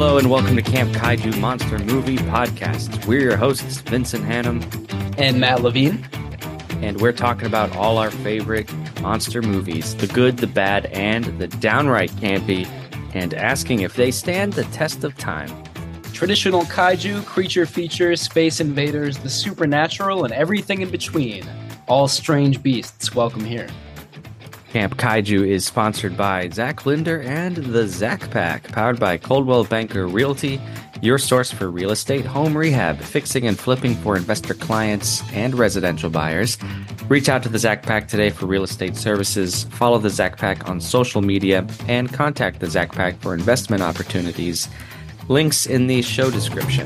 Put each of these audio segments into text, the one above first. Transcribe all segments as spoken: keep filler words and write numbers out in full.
Hello and welcome to Camp Kaiju Monster Movie Podcast. We're your hosts, Vincent Hannum and Matt Levine, and we're talking about all our favorite monster movies, the good, the bad, and the downright campy, and asking if they stand the test of time. Traditional kaiju, creature features, space invaders, the supernatural, and everything in between. All strange beasts, welcome here. Camp Kaiju is sponsored by Zach Linder and the Zach Pack, powered by Coldwell Banker Realty, your source for real estate, home rehab, fixing and flipping for investor clients and residential buyers. Reach out to the Zach Pack today for real estate services. Follow the Zach Pack on social media and contact the Zach Pack for investment opportunities. Links in the show description.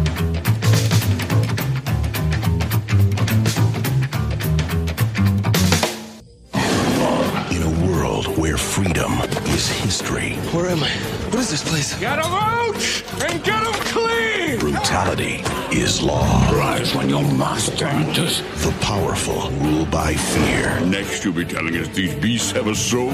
Where freedom is history. Where am I? What is this place? Get them out and get them clean! Brutality is law. Rise when your master enters. The powerful rule by fear. Next you'll be telling us these beasts have a soul.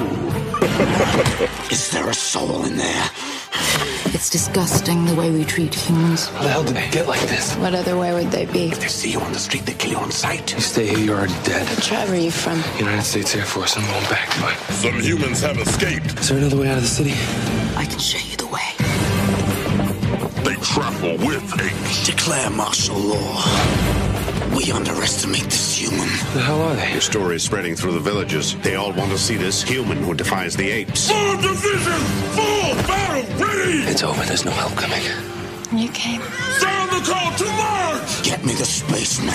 Is there a soul in there? It's disgusting the way we treat humans. How the hell did they get like this? What other way would they be? If they see you on the street, they kill you on sight. You stay here, you're already dead. Tribe are you from? United States Air Force. I'm going back, but... Some humans have escaped. Is there another way out of the city? I can show you the way. They travel with apes. Declare martial law. We underestimate this human. Who the hell are they? The story is spreading through the villages. They all want to see this human who defies the apes. Full division! Full battle ready! It's over. There's no help coming. You came. Sound the call to march! Get me the spaceman.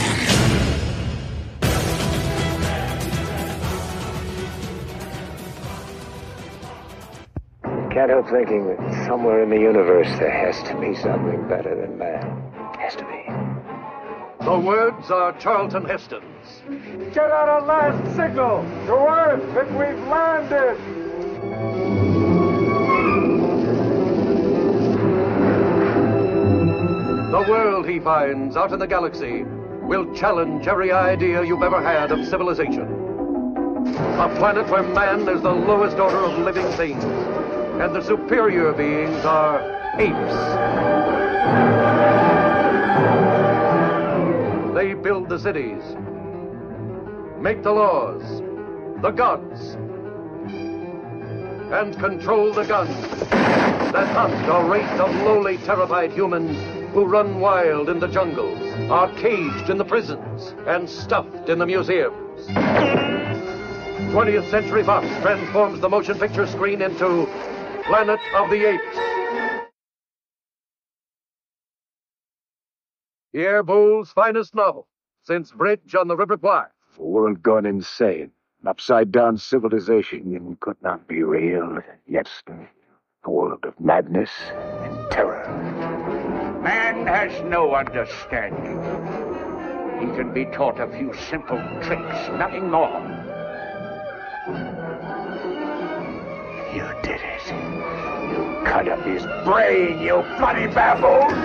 Can't help thinking that somewhere in the universe there has to be something better than man. Has to be. The words are Charlton Heston's. Get out a last signal to Earth that we've landed! The world he finds out in the galaxy will challenge every idea you've ever had of civilization. A planet where man is the lowest order of living things, and the superior beings are apes. They build the cities, make the laws, the gods, and control the guns that hunt a race of lowly, terrified humans who run wild in the jungles, are caged in the prisons, and stuffed in the museums. twentieth Century Fox transforms the motion picture screen into Planet of the Apes. Pierre Boulle's finest novel since Bridge on the River Kwai. A world gone insane. An upside-down civilization could not be real. Yet a world of madness and terror. Man has no understanding. He can be taught a few simple tricks, nothing more. You did it. You cut up his brain, you bloody baboon!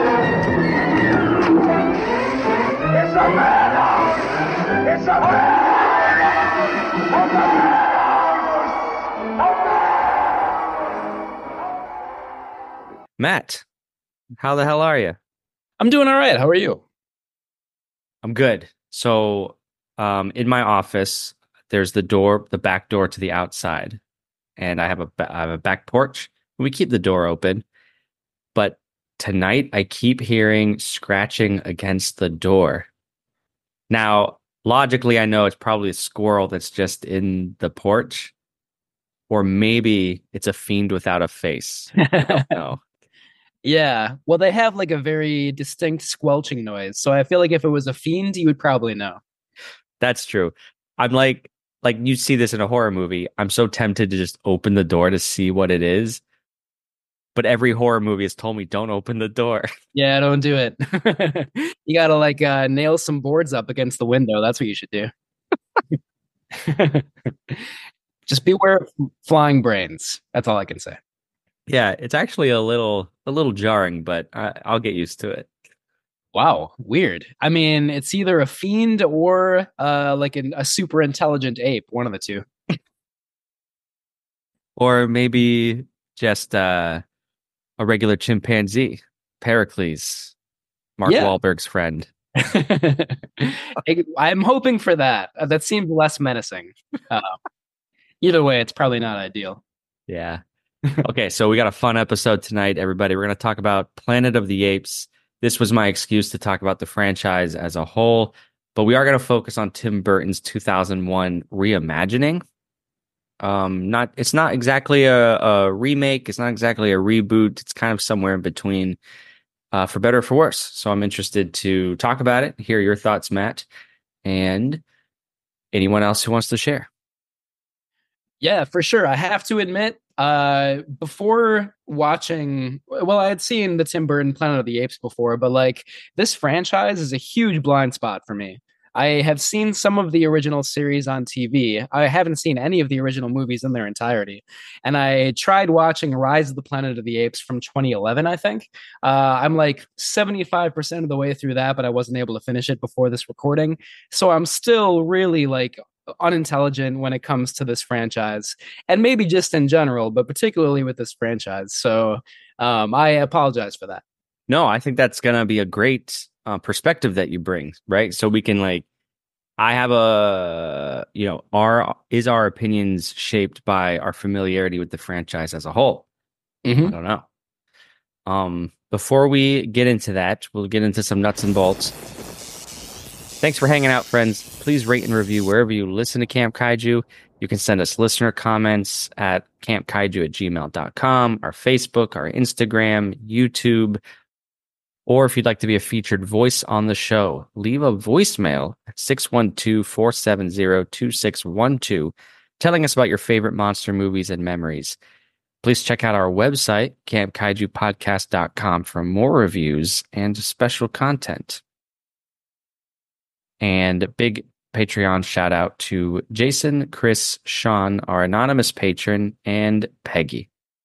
It's a madhouse! It's a madhouse! A madhouse! A madhouse! Matt, how the hell are you? I'm doing all right. How are you? I'm good. So, um, in my office, there's the door, the back door to the outside, and I have a I have a back porch. We keep the door open, but tonight I keep hearing scratching against the door. Now, logically, I know it's probably a squirrel that's just in the porch, or maybe it's a fiend without a face. I don't know. Yeah, well, they have like a very distinct squelching noise, so I feel like if it was a fiend, you would probably know. That's true. I'm like, like you see this in a horror movie. I'm so tempted to just open the door to see what it is. But every horror movie has told me don't open the door. Yeah, don't do it. You gotta like uh, nail some boards up against the window. That's what you should do. Just beware of flying brains. That's all I can say. Yeah, it's actually a little a little jarring, but I, I'll get used to it. Wow, weird. I mean, it's either a fiend or uh, like an, a super intelligent ape. One of the two. Or maybe just uh, a regular chimpanzee, Pericles, Mark Yeah. Wahlberg's friend. I'm hoping for that. Uh, that seems less menacing. Uh, either way, it's probably not ideal. Yeah. Okay, so we got a fun episode tonight, everybody. We're going to talk about Planet of the Apes. This was my excuse to talk about the franchise as a whole, but we are going to focus on Tim Burton's two thousand one reimagining. Um, not it's not exactly a, a remake. It's not exactly a reboot. It's kind of somewhere in between, uh, for better or for worse. So I'm interested to talk about it, hear your thoughts, Matt, and anyone else who wants to share. Yeah, for sure. I have to admit, uh, before watching, well, I had seen the Tim Burton Planet of the Apes before, but like this franchise is a huge blind spot for me. I have seen some of the original series on T V. I haven't seen any of the original movies in their entirety. And I tried watching Rise of the Planet of the Apes from twenty eleven, I think. Uh, I'm like seventy-five percent of the way through that, but I wasn't able to finish it before this recording. So I'm still really like unintelligent when it comes to this franchise, and maybe just in general, but particularly with this franchise. So um, I apologize for that. No, I think that's going to be a great uh, perspective that you bring, right? So we can like, I have a, you know, our, is our opinions shaped by our familiarity with the franchise as a whole? Mm-hmm. I don't know. Um, before we get into that, we'll get into some nuts and bolts. Thanks for hanging out, friends. Please rate and review wherever you listen to Camp Kaiju. You can send us listener comments at campkaiju at gmail dot com, our Facebook, our Instagram, YouTube, or if you'd like to be a featured voice on the show, leave a voicemail at six one two, four seven zero, two six one two, telling us about your favorite monster movies and memories. Please check out our website, camp kaiju podcast dot com, for more reviews and special content. And a big Patreon shout out to Jason, Chris, Sean, our anonymous patron, and Peggy.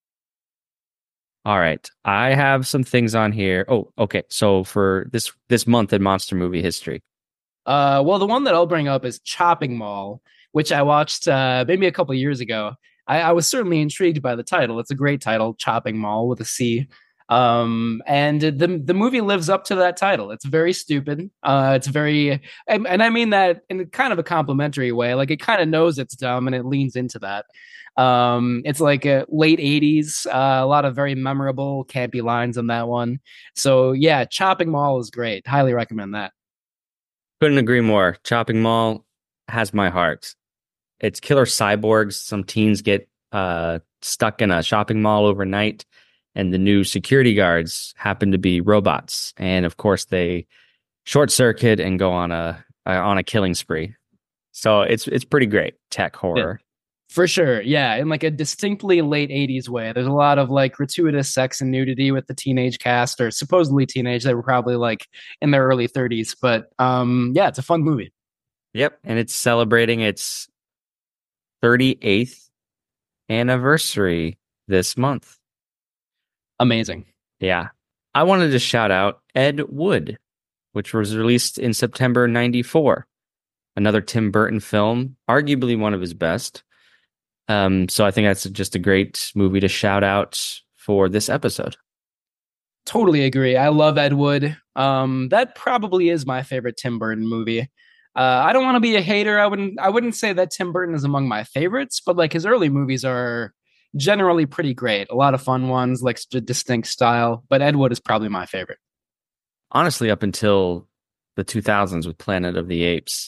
All right, I have some things on here. Oh, okay. So for this this month in monster movie history, uh, well, the one that I'll bring up is Chopping Mall, which I watched uh, maybe a couple of years ago. I, I was certainly intrigued by the title. It's a great title, Chopping Mall with a C. Um, and the the movie lives up to that title. It's very stupid. Uh, it's very, and, and I mean that in kind of a complimentary way. Like it kind of knows it's dumb and it leans into that. Um, it's like a late eighties, uh, a lot of very memorable, campy lines on that one. So yeah, Chopping Mall is great. Highly recommend that. Couldn't agree more. Chopping Mall has my heart. It's killer cyborgs. Some teens get uh stuck in a shopping mall overnight, and the new security guards happen to be robots. And of course, they short circuit and go on a uh, on a killing spree. So it's it's pretty great tech horror. Yeah, for sure. Yeah, in like a distinctly late eighties way. There's a lot of like gratuitous sex and nudity with the teenage cast, or supposedly teenage. They were probably like in their early thirties. But um, yeah, it's a fun movie. Yep, and it's celebrating its thirty-eighth anniversary this month. Amazing. Yeah. I wanted to shout out Ed Wood, which was released in September ninety-four. Another Tim Burton film, arguably one of his best. Um, so I think that's just a great movie to shout out for this episode. Totally agree. I love Ed Wood. Um, that probably is my favorite Tim Burton movie. Uh, I don't want to be a hater. I wouldn't. I wouldn't say that Tim Burton is among my favorites, but like his early movies are generally pretty great. A lot of fun ones, like distinct style. But Ed Wood is probably my favorite. Honestly, up until the two thousands with Planet of the Apes,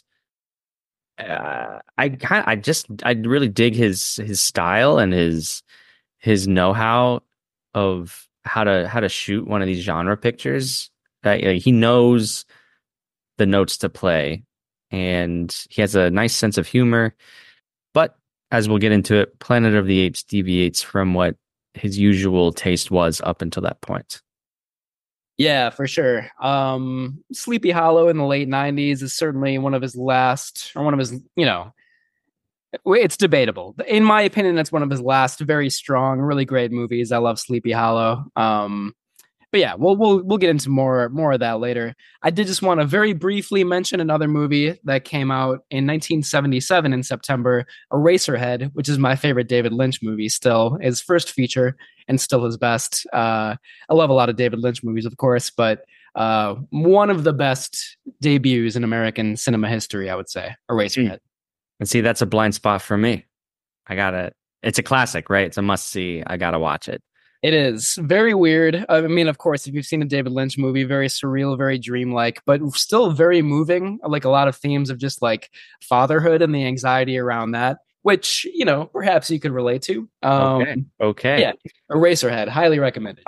uh, I kind I just I really dig his his style and his his know-how of how to how to shoot one of these genre pictures. Uh, he knows the notes to play, and he has a nice sense of humor. But as we'll get into it, Planet of the Apes deviates from what his usual taste was up until that point. Yeah, for sure. Um, Sleepy Hollow in the late nineties is certainly one of his last, or one of his, you know, it's debatable. In my opinion, it's one of his last very strong, really great movies. I love Sleepy Hollow. Um, but but yeah, we'll we'll we'll get into more more of that later. I did just want to very briefly mention another movie that came out in nineteen seventy-seven in September, Eraserhead, which is my favorite David Lynch movie. Still, his first feature and still his best. Uh, I love a lot of David Lynch movies, of course, but uh, one of the best debuts in American cinema history, I would say. Eraserhead. And see, that's a blind spot for me. I gotta. It's a classic, right? It's a must see. I gotta watch it. It is very weird. I mean, of course, if you've seen a David Lynch movie, very surreal, very dreamlike, but still very moving. Like a lot of themes of just like fatherhood and the anxiety around that, which, you know, perhaps you could relate to. Um, okay. Okay. Yeah. Eraserhead, highly recommended.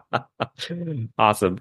Awesome.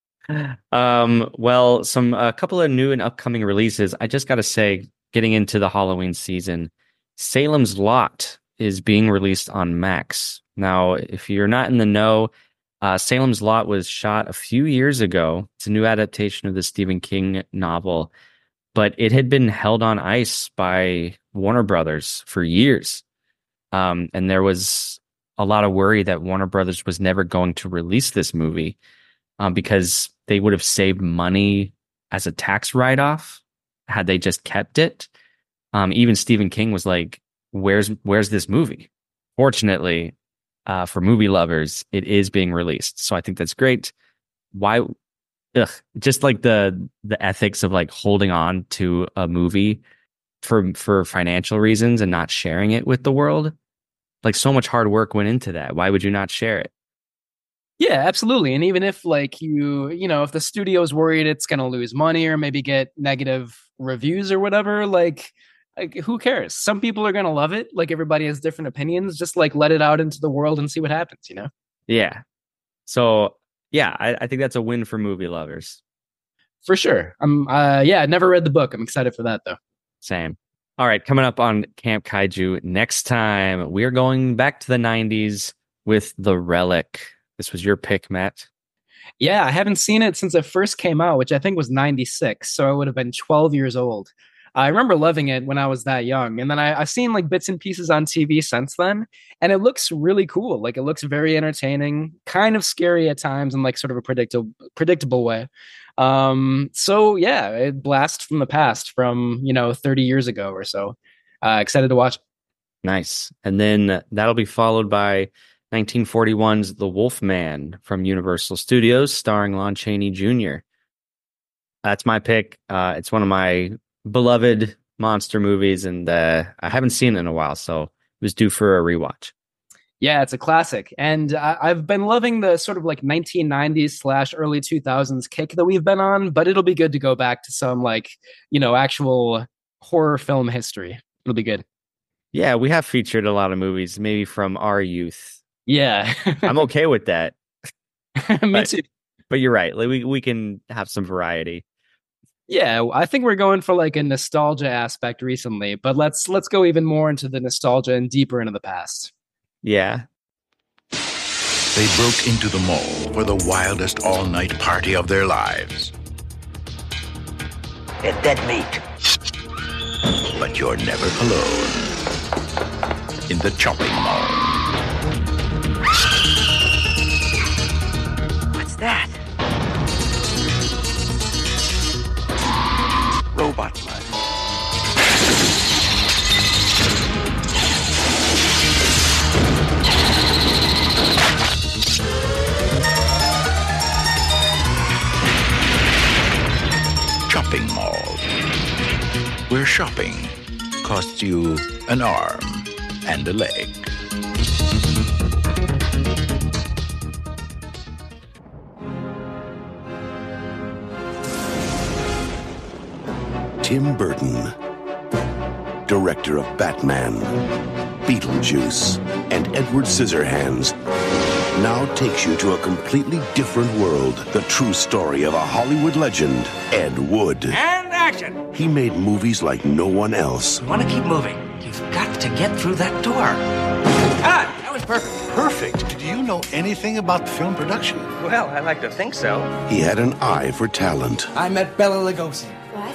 Um, well, some a couple of new and upcoming releases. I just got to say, getting into the Halloween season, Salem's Lot is being released on Max. Now, if you're not in the know, uh, Salem's Lot was shot a few years ago. It's a new adaptation of the Stephen King novel, but it had been held on ice by Warner Brothers for years. Um, and there was a lot of worry that Warner Brothers was never going to release this movie um, because they would have saved money as a tax write-off had they just kept it. Um, even Stephen King was like, where's where's this movie? Fortunately, uh, for movie lovers, it is being released. So I think that's great. Why? Ugh, just like the the ethics of like holding on to a movie for for financial reasons and not sharing it with the world. Like so much hard work went into that. Why would you not share it? Yeah, absolutely. And even if like you, you know, if the studio's worried it's going to lose money or maybe get negative reviews or whatever, like, like who cares? Some people are going to love it. Like everybody has different opinions. Just like let it out into the world and see what happens, you know? Yeah. So yeah, I, I think that's a win for movie lovers. For sure. I'm, uh, yeah, I never read the book. I'm excited for that though. Same. All right. Coming up on Camp Kaiju next time, we're going back to the nineties with The Relic. This was your pick, Matt. Yeah, I haven't seen it since it first came out, which I think was ninety-six. So I would have been twelve years old. I remember loving it when I was that young. And then I, I've seen like bits and pieces on T V since then. And it looks really cool. Like it looks very entertaining, kind of scary at times in like sort of a predictable, predictable way. Um, so yeah, it blast from the past from, you know, thirty years ago or so. Uh, excited to watch it. Nice. And then that'll be followed by nineteen forty-one's The Wolfman from Universal Studios, starring Lon Chaney Junior That's my pick. Uh, it's one of my beloved monster movies, and uh, I haven't seen it in a while, so it was due for a rewatch. Yeah, it's a classic. And I- I've been loving the sort of like nineteen nineties slash early two thousands kick that we've been on, but it'll be good to go back to some like, you know, actual horror film history. It'll be good. Yeah, we have featured a lot of movies, maybe from our youth. Yeah. I'm okay with that. Me but, too. But you're right. Like we, we can have some variety. Yeah, I think we're going for like a nostalgia aspect recently, but let's let's go even more into the nostalgia and deeper into the past. Yeah. They broke into the mall for the wildest all-night party of their lives. It's dead meat. But you're never alone in the chopping mall. What's that? Robot blood. Chopping mall, where shopping costs you an arm and a leg. Tim Burton, director of Batman, Beetlejuice, and Edward Scissorhands, now takes you to a completely different world. The true story of a Hollywood legend, Ed Wood. And action! He made movies like no one else. Want to keep moving. You've got to get through that door. Ah, that was perfect. Perfect. Do you know anything about film production? Well, I like to think so. He had an eye for talent. I met Bela Lugosi. Well, I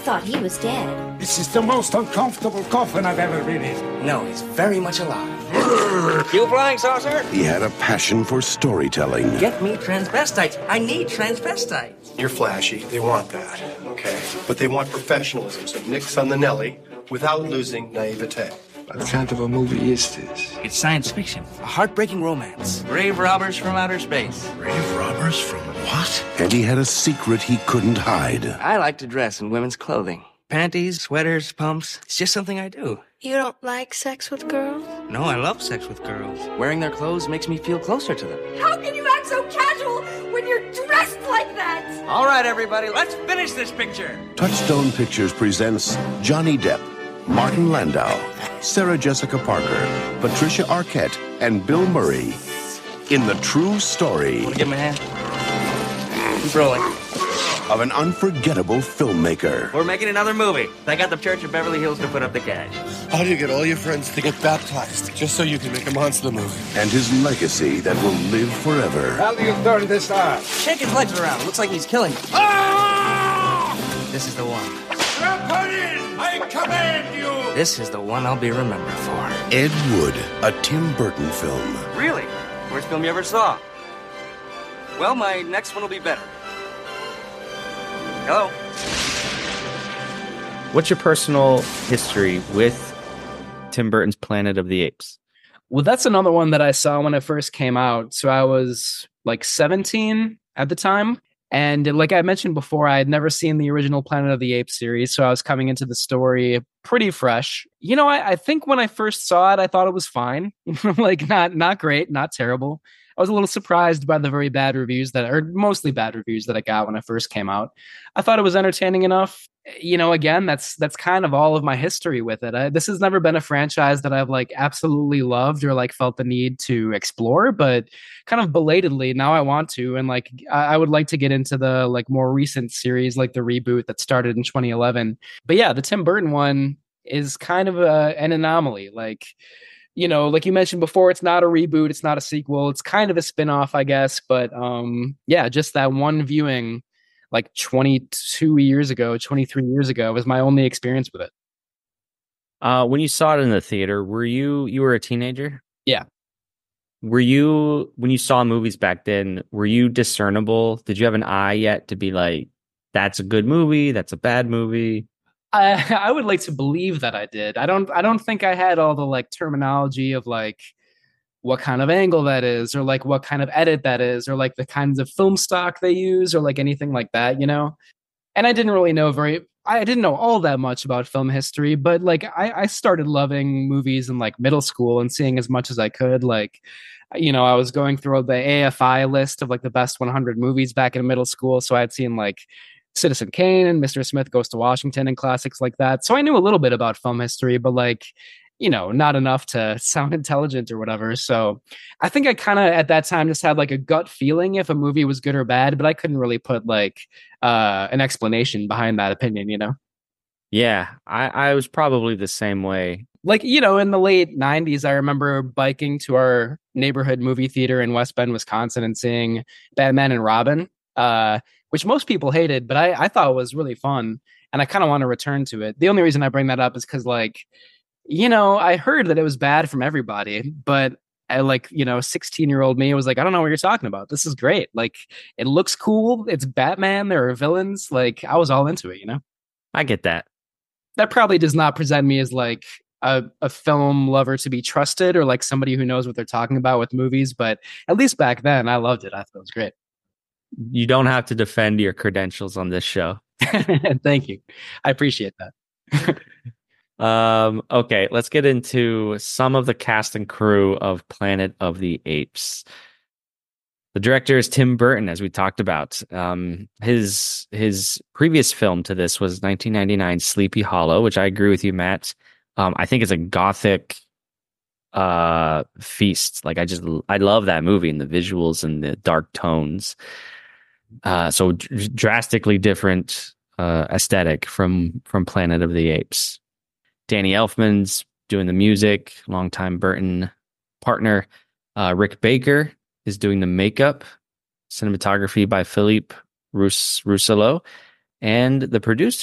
thought he was dead. This is the most uncomfortable coffin I've ever been in. No, he's very much alive. You flying saucer? He had a passion for storytelling. Get me transvestites. I need transvestites. You're flashy. They want that. Okay. But they want professionalism, so nix on the Nelly without losing naivete. What kind of a movie is this? It's science fiction. A heartbreaking romance. Grave robbers from outer space. Grave robbers from what? And he had a secret he couldn't hide. I like to dress in women's clothing. Panties, sweaters, pumps. It's just something I do. You don't like sex with girls? No, I love sex with girls. Wearing their clothes makes me feel closer to them. How can you act so casual when you're dressed like that? All right, everybody, let's finish this picture. Touchstone Pictures presents Johnny Depp, Martin Landau, Sarah Jessica Parker, Patricia Arquette, and Bill Murray in the true story. Give him a hand. Keep rolling. Of an unforgettable filmmaker. We're making another movie. I got the Church of Beverly Hills to put up the cash. How do you get all your friends to get baptized just so you can make a monster movie? And his legacy that will live forever. How do you turn this on? Shake his legs around. Looks like he's killing me. Ah! This is the one. Strap her in! I command you! This is the one I'll be remembered for. Ed Wood, a Tim Burton film. Really? Worst film you ever saw? Well, my next one will be better. Hello? What's your personal history with Tim Burton's Planet of the Apes? Well, that's another one that I saw when it first came out. So I was like seventeen at the time. And like I mentioned before, I had never seen the original Planet of the Apes series. So I was coming into the story pretty fresh. You know, I, I think when I first saw it, I thought it was fine. Like not not great, not terrible. I was a little surprised by the very bad reviews that, or mostly bad reviews that I got when it first came out. I thought it was entertaining enough. You know, again, that's that's kind of all of my history with it. I, this has never been a franchise that I've like absolutely loved or like felt the need to explore, but kind of belatedly now I want to. And like I, I would like to get into the like more recent series, like the reboot that started in twenty eleven. But yeah, the Tim Burton one is kind of a, an anomaly. Like, you know, like you mentioned before, it's not a reboot, it's not a sequel, it's kind of a spin-off, I guess. But um, yeah, just that one viewing like twenty-two years ago, twenty-three years ago was my only experience with it. Uh, when you saw it in the theater, were you you were a teenager? Yeah. Were you, when you saw movies back then, were you discernible? Did you have an eye yet to be like, that's a good movie, that's a bad movie? I, I would like to believe that I did. I don't I don't think I had all the like terminology of like what kind of angle that is, or like what kind of edit that is, or like the kinds of film stock they use, or like anything like that, you know? And I didn't really know very I didn't know all that much about film history, but like I, I started loving movies in like middle school and seeing as much as I could. Like, you know, I was going through the A F I list of like the best one hundred movies back in middle school. So I had seen like Citizen Kane and Mister Smith Goes to Washington and classics like that. So I knew a little bit about film history, but like, you know, not enough to sound intelligent or whatever. So I think I kind of at that time just had like a gut feeling if a movie was good or bad, but I couldn't really put like uh, an explanation behind that opinion, you know? Yeah, I, I was probably the same way. Like, you know, in the late nineties, I remember biking to our neighborhood movie theater in West Bend, Wisconsin, and seeing Batman and Robin, uh, which most people hated, but I, I thought was really fun. And I kind of want to return to it. The only reason I bring that up is because, like, you know, I heard that it was bad from everybody, but I like, you know, sixteen year old me was like, I don't know what you're talking about. This is great. Like, it looks cool. It's Batman. There are villains. Like, I was all into it, you know? I get that. That probably does not present me as like a, a film lover to be trusted or like somebody who knows what they're talking about with movies. But at least back then, I loved it. I thought it was great. You don't have to defend your credentials on this show. Thank you. I appreciate that. Um, okay, let's get into some of the cast and crew of Planet of the Apes. The director is Tim Burton, as we talked about. Um, his his previous film to this was nineteen ninety-nine Sleepy Hollow, which I agree with you, Matt. Um, I think it's a gothic uh, feast. Like I just I love that movie and the visuals and the dark tones. Uh, so d- drastically different uh, aesthetic from from Planet of the Apes. Danny Elfman's doing the music, longtime Burton partner. Uh, Rick Baker is doing the makeup, cinematography by Philippe Rus- Rousselot, and the producer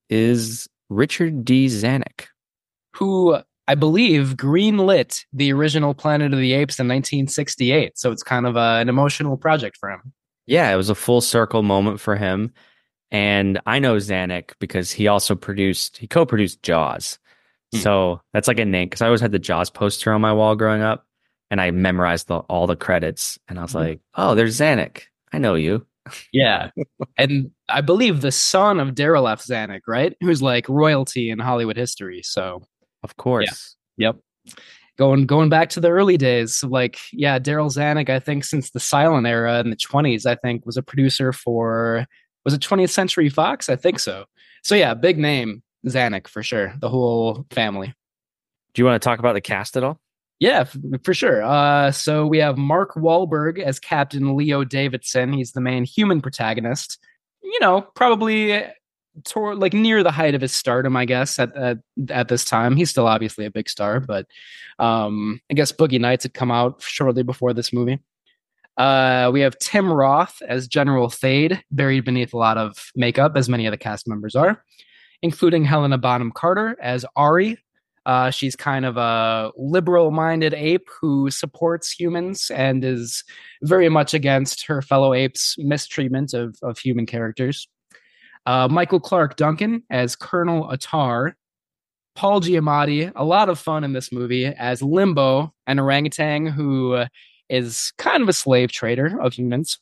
is Richard D. Zanuck, who I believe greenlit the original Planet of the Apes in nineteen sixty-eight. So it's kind of a, an emotional project for him. Yeah, it was a full circle moment for him. And I know Zanuck because he also produced, he co-produced Jaws. Hmm. So that's like a name, because I always had the Jaws poster on my wall growing up, and I memorized the, all the credits. And I was mm-hmm. like, oh, there's Zanuck. I know you. Yeah. And I believe the son of Daryl F. Zanuck, right? Who's like royalty in Hollywood history. So, of course. Yeah. Yep. Going going back to the early days, like, yeah, Daryl Zanuck, I think since the silent era in the twenties, I think was a producer for, was it twentieth Century Fox? I think so. So yeah, big name, Zanuck for sure. The whole family. Do you want to talk about the cast at all? Yeah, f- for sure. Uh, so we have Mark Wahlberg as Captain Leo Davidson. He's the main human protagonist. You know, probably toward, like near the height of his stardom, I guess, at, at at this time. He's still obviously a big star, but um, I guess Boogie Nights had come out shortly before this movie. Uh, we have Tim Roth as General Thade, buried beneath a lot of makeup, as many of the cast members are, including Helena Bonham Carter as Ari. Uh, she's kind of a liberal-minded ape who supports humans and is very much against her fellow apes' mistreatment of, of human characters. Uh, Michael Clark Duncan as Colonel Attar. Paul Giamatti, a lot of fun in this movie, as Limbo, an orangutan who is kind of a slave trader of humans.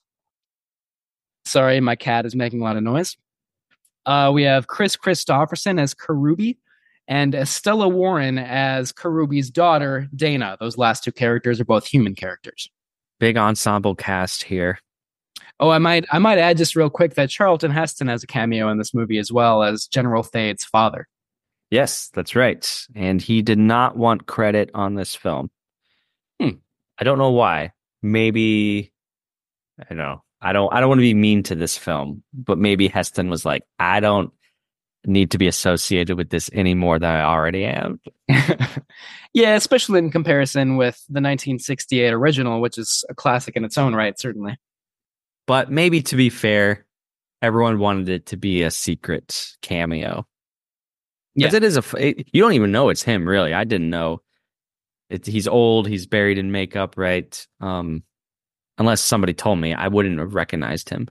Sorry, my cat is making a lot of noise. Uh, we have Chris Christopherson as Karubi, and Estella Warren as Karubi's daughter, Dana. Those last two characters are both human characters. Big ensemble cast here. Oh, I might I might add just real quick that Charlton Heston has a cameo in this movie as well as General Thade's father. Yes, that's right. And he did not want credit on this film. Hmm. I don't know why. Maybe, I don't know. I don't, I don't want to be mean to this film, but maybe Heston was like, I don't need to be associated with this any more than I already am. Yeah, especially in comparison with the nineteen sixty-eight original, which is a classic in its own right, certainly. But maybe to be fair, everyone wanted it to be a secret cameo. Because yeah. it is a, it, you don't even know it's him, really. I didn't know. It, he's old, he's buried in makeup, right? Um, unless somebody told me, I wouldn't have recognized him.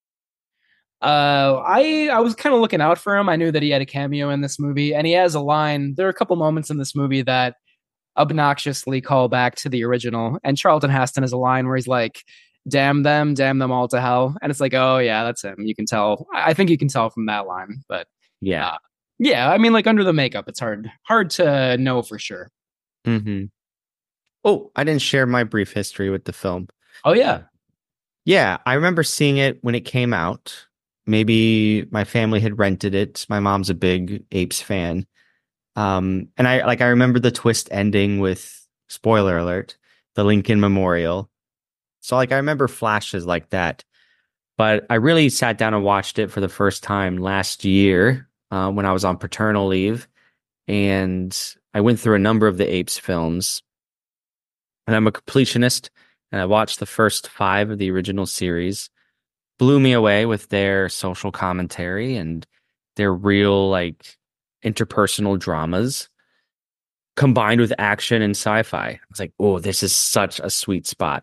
Uh, I I was kind of looking out for him. I knew that he had a cameo in this movie, and he has a line. There are a couple moments in this movie that obnoxiously call back to the original. And Charlton Heston has a line where he's like, "Damn them, damn them all to hell," and it's like, oh yeah, that's him. You can tell. I think you can tell from that line. But yeah, uh, yeah. I mean, like under the makeup, it's hard hard to know for sure. Mm-hmm. Oh, I didn't share my brief history with the film. Oh yeah, yeah. I remember seeing it when it came out. Maybe my family had rented it. My mom's a big Apes fan. Um, and I like I remember the twist ending with, spoiler alert, the Lincoln Memorial. So like I remember flashes like that. But I really sat down and watched it for the first time last year uh, when I was on paternal leave. And I went through a number of the Apes films. And I'm a completionist. And I watched the first five of the original series. Blew me away with their social commentary and their real like interpersonal dramas combined with action and sci-fi. I was like, oh, this is such a sweet spot.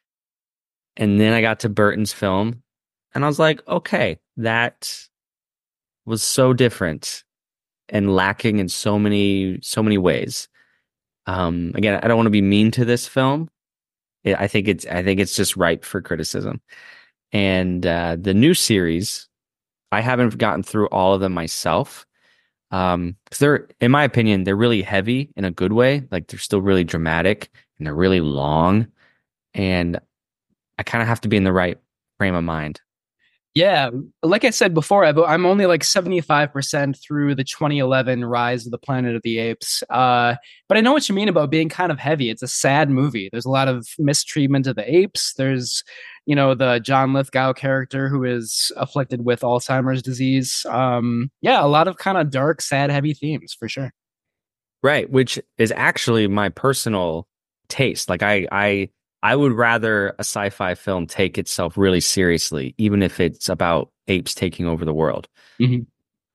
And then I got to Burton's film and I was like, okay, that was so different and lacking in so many, so many ways. Um, again, I don't want to be mean to this film. I think it's, I think it's just ripe for criticism. And uh, the new series, I haven't gotten through all of them myself. Um, because they're, in my opinion, they're really heavy in a good way. Like they're still really dramatic and they're really long. And I kind of have to be in the right frame of mind. Yeah, like I said before, I'm only like seventy-five percent through the twenty eleven Rise of the Planet of the Apes. Uh, but I know what you mean about being kind of heavy. It's a sad movie. There's a lot of mistreatment of the apes. There's, you know, the John Lithgow character who is afflicted with Alzheimer's disease. Um, yeah, a lot of kind of dark, sad, heavy themes for sure. Right, which is actually my personal taste. Like I, I, I would rather a sci-fi film take itself really seriously, even if it's about apes taking over the world. Mm-hmm.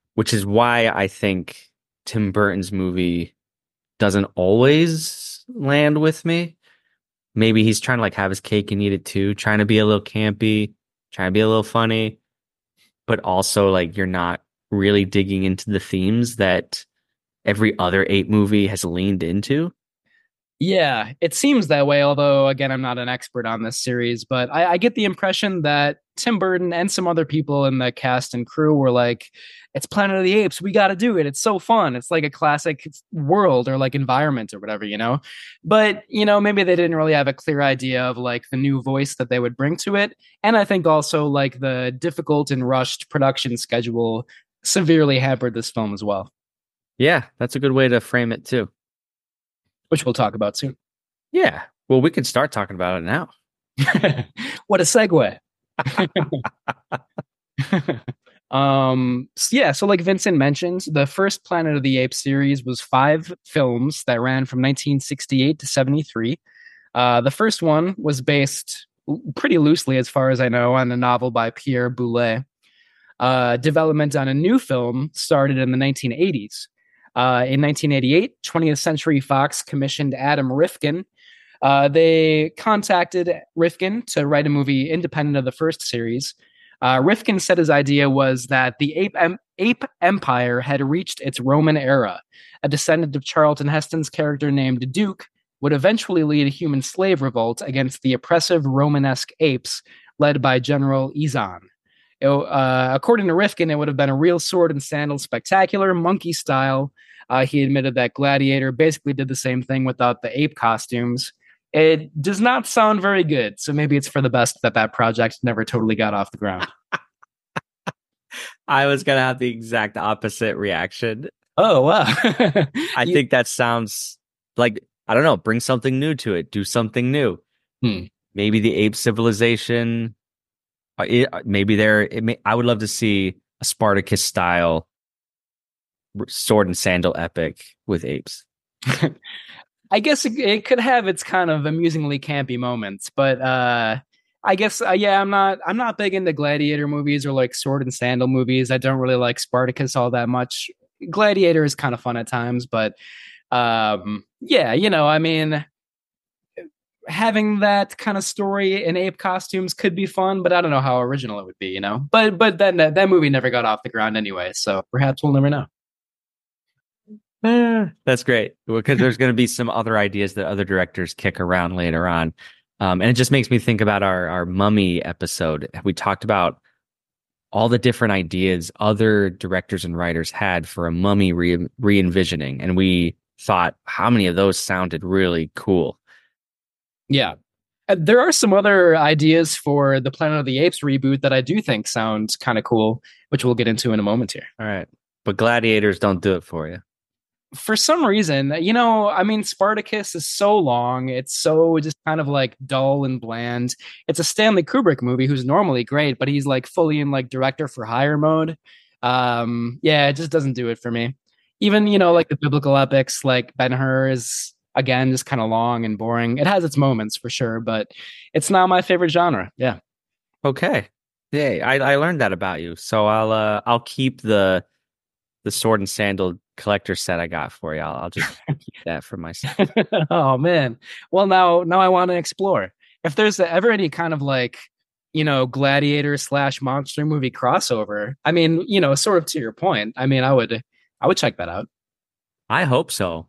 which is why I think Tim Burton's movie doesn't always land with me. Maybe he's trying to like have his cake and eat it too, trying to be a little campy, trying to be a little funny, but also like you're not really digging into the themes that every other ape movie has leaned into. Yeah, it seems that way, although, again, I'm not an expert on this series, but I, I get the impression that Tim Burton and some other people in the cast and crew were like, it's Planet of the Apes, we got to do it. It's so fun. It's like a classic world or like environment or whatever, you know? But, you know, maybe they didn't really have a clear idea of like the new voice that they would bring to it. And I think also like the difficult and rushed production schedule severely hampered this film as well. Yeah, that's a good way to frame it too. Which we'll talk about soon. Yeah. Well, we can start talking about it now. What a segue. um, so yeah, so like Vincent mentioned, the first Planet of the Apes series was five films that ran from nineteen sixty-eight to seventy-three. Uh, the first one was based pretty loosely, as far as I know, on a novel by Pierre Boulet. Uh, development on a new film started in the nineteen eighties. Uh, in nineteen eighty-eight, twentieth Century Fox commissioned Adam Rifkin. Uh, they contacted Rifkin to write a movie independent of the first series. Uh, Rifkin said his idea was that the ape, em- ape empire had reached its Roman era. A descendant of Charlton Heston's character named Duke would eventually lead a human slave revolt against the oppressive Romanesque apes led by General Izan. It, uh, according to Rifkin, it would have been a real sword and sandal spectacular, monkey style. Uh, he admitted that Gladiator basically did the same thing without the ape costumes. It does not sound very good, so maybe it's for the best that that project never totally got off the ground. I was going to have the exact opposite reaction. Oh, wow. I you- think that sounds like, I don't know, bring something new to it, do something new. Hmm. Maybe the ape civilization... It, maybe there. It may, I would love to see a Spartacus style sword and sandal epic with apes. I guess it, it could have its kind of amusingly campy moments, but uh, I guess uh, yeah, I'm not. I'm not big into Gladiator movies or like sword and sandal movies. I don't really like Spartacus all that much. Gladiator is kind of fun at times, but um, yeah, you know, I mean. Having that kind of story in ape costumes could be fun, but I don't know how original it would be, you know. But but then that, that movie never got off the ground anyway, so perhaps we'll never know. Eh, that's great because there's going to be some other ideas that other directors kick around later on, um, and it just makes me think about our our Mummy episode. We talked about all the different ideas other directors and writers had for a Mummy re re-envisioning, and we thought how many of those sounded really cool. Yeah. Uh, there are some other ideas for the Planet of the Apes reboot that I do think sound kind of cool, which we'll get into in a moment here. All right. But Gladiators don't do it for you. For some reason, you know, I mean, Spartacus is so long. It's so just kind of like dull and bland. It's a Stanley Kubrick movie who's normally great, but he's like fully in like director for hire mode. Um, yeah, it just doesn't do it for me. Even, you know, like the biblical epics like Ben-Hur is... Again, just kind of long and boring. It has its moments for sure, but it's not my favorite genre. Yeah. Okay. Yeah, I, I learned that about you. So I'll uh, I'll keep the the sword and sandal collector set I got for you. I'll, I'll just keep that for myself. Oh man. Well, now now I want to explore. If there's ever any kind of like, you know, gladiator slash monster movie crossover, I mean, you know, sort of to your point. I mean, I would I would check that out. I hope so.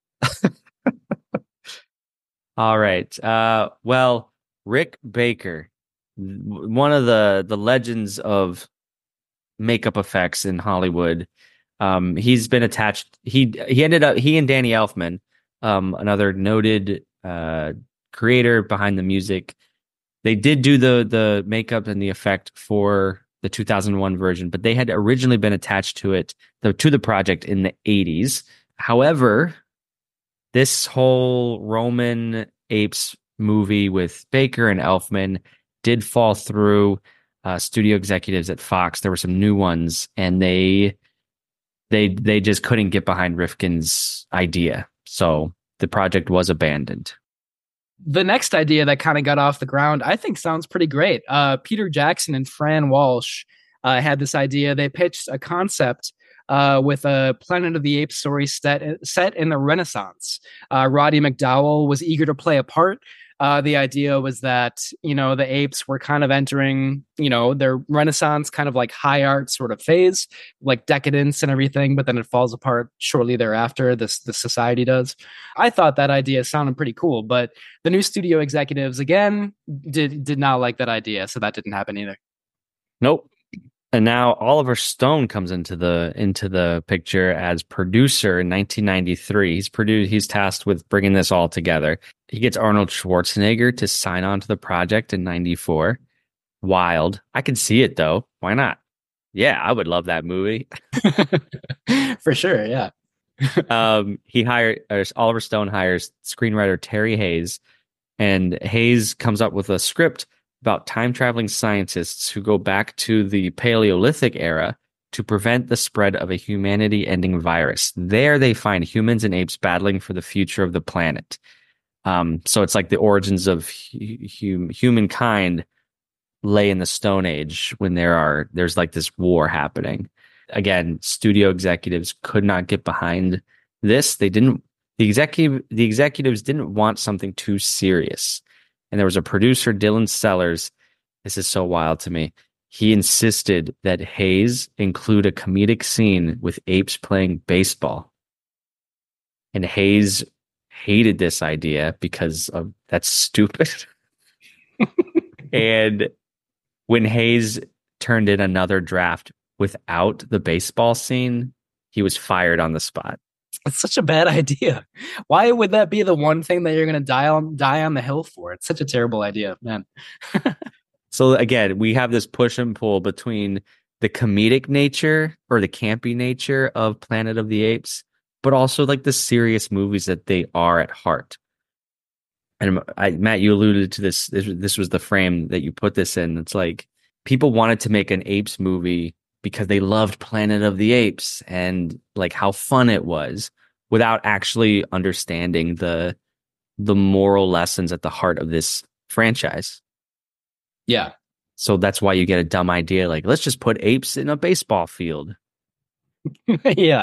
All right. Uh, well, Rick Baker, one of the, the legends of makeup effects in Hollywood. Um, he's been attached. He he ended up he and Danny Elfman, um, another noted uh, creator behind the music. They did do the the makeup and the effect for the two thousand one version, but they had originally been attached to it the, to the project in the eighties. However, this whole Roman Apes movie with Baker and Elfman did fall through. Uh, studio executives at Fox, there were some new ones, and they they they just couldn't get behind Rifkin's idea, so the project was abandoned. The next idea that kind of got off the ground, I think, sounds pretty great. Uh, Peter Jackson and Fran Walsh uh, had this idea. They pitched a concept uh, with a Planet of the Apes story set, set in the Renaissance. Uh, Roddy McDowall was eager to play a part. Uh, the idea was that, you know, the apes were kind of entering, you know, their Renaissance kind of like high art sort of phase, like decadence and everything, but then it falls apart shortly thereafter. This the society does. I thought that idea sounded pretty cool, but the new studio executives again did did not like that idea, so that didn't happen either. Nope. And now Oliver Stone comes into the into the picture as producer in nineteen ninety-three. He's produced. He's tasked with bringing this all together. He gets Arnold Schwarzenegger to sign on to the project in ninety-four. Wild. I can see it though. Why not? Yeah, I would love that movie. For sure. Yeah. um, he hired uh, Oliver Stone hires screenwriter Terry Hayes, and Hayes comes up with a script about time-traveling scientists who go back to the Paleolithic era to prevent the spread of a humanity-ending virus. There they find humans and apes battling for the future of the planet. Um, so it's like the origins of hu- humankind lay in the Stone Age when there are there's like this war happening. Again, studio executives could not get behind this. They didn't the executive the executives didn't want something too serious. And there was a producer, Dylan Sellers. This is so wild to me. He insisted that Hayes include a comedic scene with apes playing baseball. And Hayes hated this idea because of that's stupid. And when Hayes turned in another draft without the baseball scene, he was fired on the spot. It's such a bad idea. Why would that be the one thing that you're going to die on die on the hill for? It's such a terrible idea, man. So again, we have this push and pull between the comedic nature or the campy nature of Planet of the Apes, but also like the serious movies that they are at heart. And I, Matt, you alluded to this, this. This was the frame that you put this in. It's like people wanted to make an apes movie because they loved Planet of the Apes and like how fun it was without actually understanding the the moral lessons at the heart of this franchise. Yeah. So that's why you get a dumb idea like, let's just put apes in a baseball field. Yeah.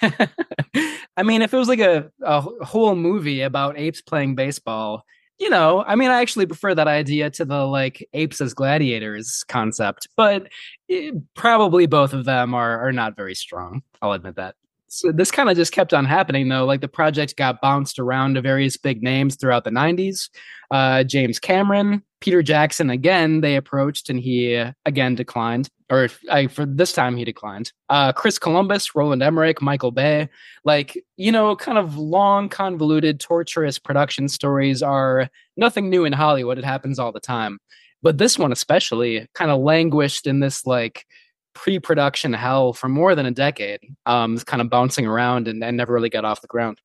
I mean, if it was like a, a whole movie about apes playing baseball, you know, I mean, I actually prefer that idea to the like apes as gladiators concept, but it, probably both of them are are not very strong. I'll admit that. So this kind of just kept on happening though. Like the project got bounced around to various big names throughout the nineties. Uh, James Cameron, Peter Jackson again, they approached and he uh, again declined. Or I, for this time he declined. Uh, Chris Columbus, Roland Emmerich, Michael Bay, like, you know, kind of long, convoluted, torturous production stories are nothing new in Hollywood. It happens all the time. But this one especially kind of languished in this like pre-production hell for more than a decade, um, kind of bouncing around and, and never really got off the ground.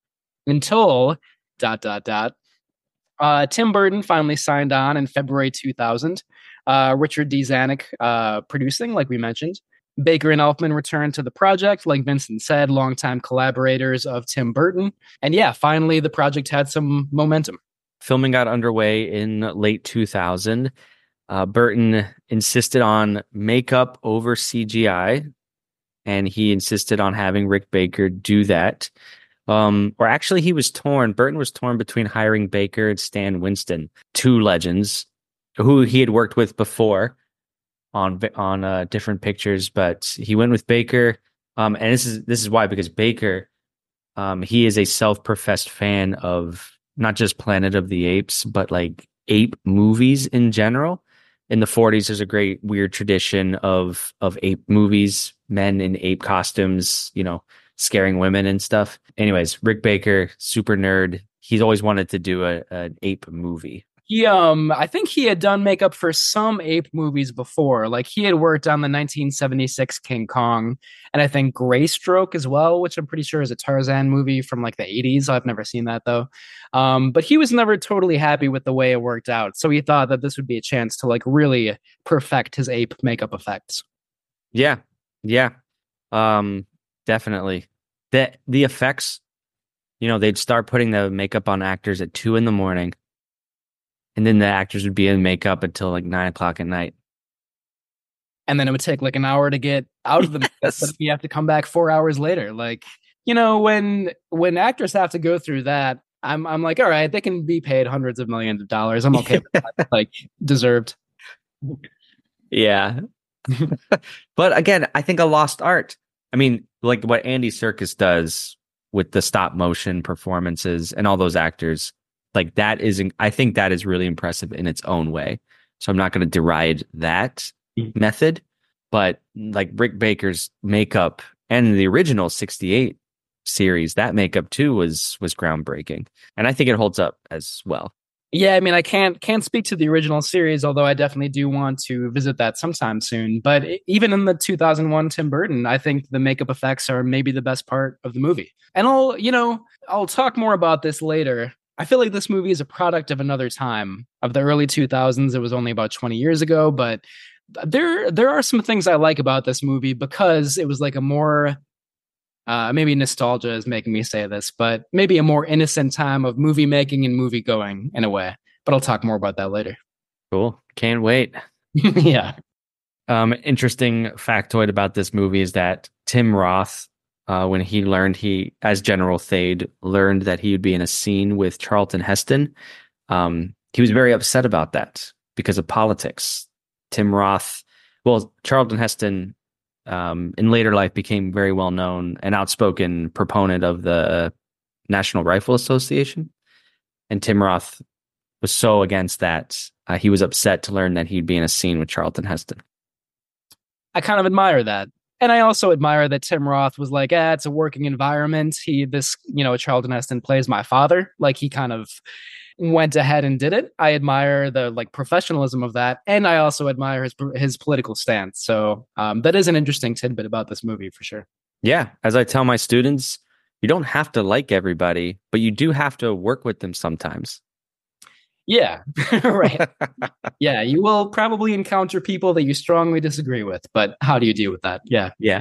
Until dot, dot, dot. Uh, Tim Burton finally signed on in February two thousand. Uh, Richard D. Zanuck uh, producing, like we mentioned. Baker and Elfman returned to the project, like Vincent said, longtime collaborators of Tim Burton. And yeah, finally the project had some momentum. Filming got underway in late two thousand. Uh, Burton insisted on makeup over C G I, and he insisted on having Rick Baker do that. Um, or actually, he was torn. Burton was torn between hiring Baker and Stan Winston, two legends who he had worked with before on on uh, different pictures, but he went with Baker. Um, and this is this is why, because Baker, um, he is a self-professed fan of not just Planet of the Apes, but like ape movies in general. In the forties, there's a great weird tradition of of ape movies, men in ape costumes, you know, scaring women and stuff. Anyways, Rick Baker, super nerd. He's always wanted to do a an ape movie. He, um, I think he had done makeup for some ape movies before. Like he had worked on the nineteen seventy-six King Kong, and I think Greystroke as well, which I'm pretty sure is a Tarzan movie from like the eighties. I've never seen that though. Um, but he was never totally happy with the way it worked out, so he thought that this would be a chance to like really perfect his ape makeup effects. Yeah, yeah, um, definitely. The the effects, you know, they'd start putting the makeup on actors at two in the morning. And then the actors would be in makeup until like nine o'clock at night. And then it would take like an hour to get out of the yes. But you have to come back four hours later. Like, you know, when when actors have to go through that, I'm I'm like, all right, they can be paid hundreds of millions of dollars. I'm okay with that. Like, deserved. Yeah. But again, I think a lost art. I mean, like what Andy Serkis does with the stop motion performances and all those actors, like that is, I think that is really impressive in its own way. So I'm not going to deride that method, but like Rick Baker's makeup and the original sixty-eight series, that makeup too was was groundbreaking, and I think it holds up as well. Yeah, I mean, I can't can't speak to the original series, although I definitely do want to visit that sometime soon. But even in the two thousand one Tim Burton, I think the makeup effects are maybe the best part of the movie. And I'll, you know, I'll talk more about this later. I feel like this movie is a product of another time, of the early two thousands. It was only about twenty years ago, but there there are some things I like about this movie because it was like a more uh, maybe nostalgia is making me say this, but maybe a more innocent time of movie making and movie going in a way. But I'll talk more about that later. Cool. Can't wait. Yeah. Um, interesting factoid about this movie is that Tim Roth, uh, when he learned he, as General Thade, learned that he would be in a scene with Charlton Heston, um, he was very upset about that because of politics. Tim Roth, well, Charlton Heston, um, in later life became very well known, an outspoken proponent of the National Rifle Association. And Tim Roth was so against that, uh, he was upset to learn that he'd be in a scene with Charlton Heston. I kind of admire that. And I also admire that Tim Roth was like, ah, it's a working environment. He, this, you know, Charlton Heston plays my father. Like, he kind of went ahead and did it. I admire the like professionalism of that, and I also admire his his political stance. So um, that is an interesting tidbit about this movie for sure. Yeah, as I tell my students, you don't have to like everybody, but you do have to work with them sometimes. Yeah, right. Yeah, you will probably encounter people that you strongly disagree with, but how do you deal with that? Yeah, yeah.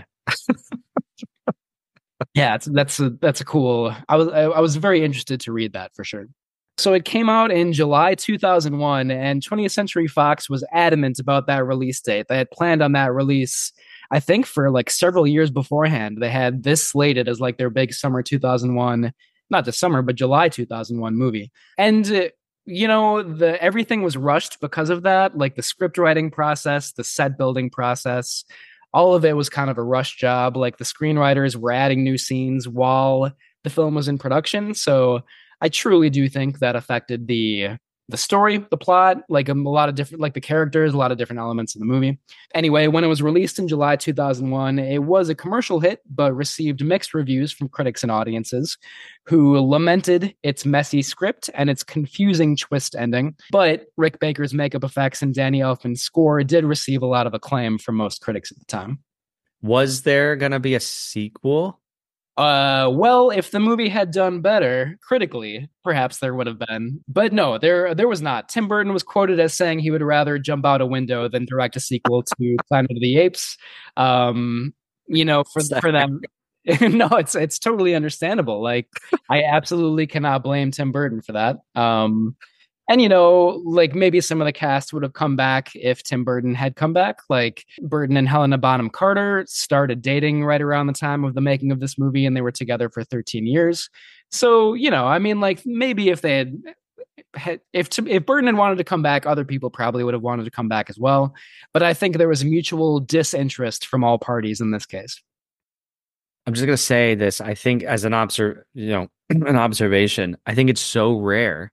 Yeah, it's, that's a, that's a cool. I was I, I was very interested to read that for sure. So it came out in July two thousand one, and twentieth Century Fox was adamant about that release date. They had planned on that release, I think, for like several years beforehand. They had this slated as like their big summer two thousand one, not the summer, but July two thousand one movie. And, uh, you know, the everything was rushed because of that, like the script writing process, the set building process. All of it was kind of a rush job. Like the screenwriters were adding new scenes while the film was in production. So I truly do think that affected the the story, the plot, like a, a lot of different, like the characters, a lot of different elements of the movie. Anyway, when it was released in July two thousand one, it was a commercial hit, but received mixed reviews from critics and audiences who lamented its messy script and its confusing twist ending. But Rick Baker's makeup effects and Danny Elfman's score did receive a lot of acclaim from most critics at the time. Was there going to be a sequel? Uh, well, if the movie had done better critically, perhaps there would have been. But no, there there was not. Tim Burton was quoted as saying he would rather jump out a window than direct a sequel to Planet of the Apes. Um, you know, for for them. No, it's it's totally understandable. Like, I absolutely cannot blame Tim Burton for that. Um, and you know, like maybe some of the cast would have come back if Tim Burton had come back. Like Burton and Helena Bonham Carter started dating right around the time of the making of this movie, and they were together for thirteen years. So, you know, I mean, like maybe if they had, had if if Burton had wanted to come back, other people probably would have wanted to come back as well. But I think there was mutual disinterest from all parties in this case. I'm just gonna say this. I think as an obser, you know, an observation. I think it's so rare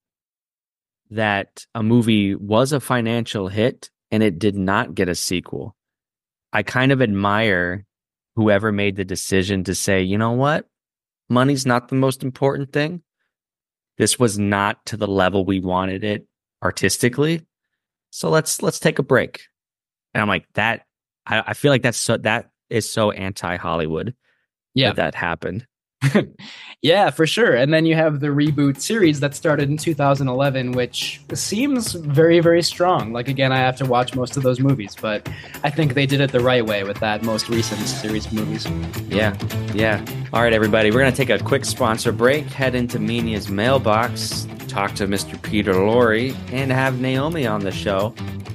that a movie was a financial hit and it did not get a sequel. I kind of admire whoever made the decision to say, you know what? Money's not the most important thing. This was not to the level we wanted it artistically. So let's let's take a break. And I'm like, that I, I feel like that's so that is so anti-Hollywood. Yeah, that, that happened. Yeah, for sure. And then you have the reboot series that started in two thousand eleven, which seems very, very strong. Like, again, I have to watch most of those movies, but I think they did it the right way with that most recent series of movies. Yeah, yeah. All right, everybody, we're going to take a quick sponsor break, head into Menia's mailbox, talk to Mister Peter Lorre, and have Naomi on the show.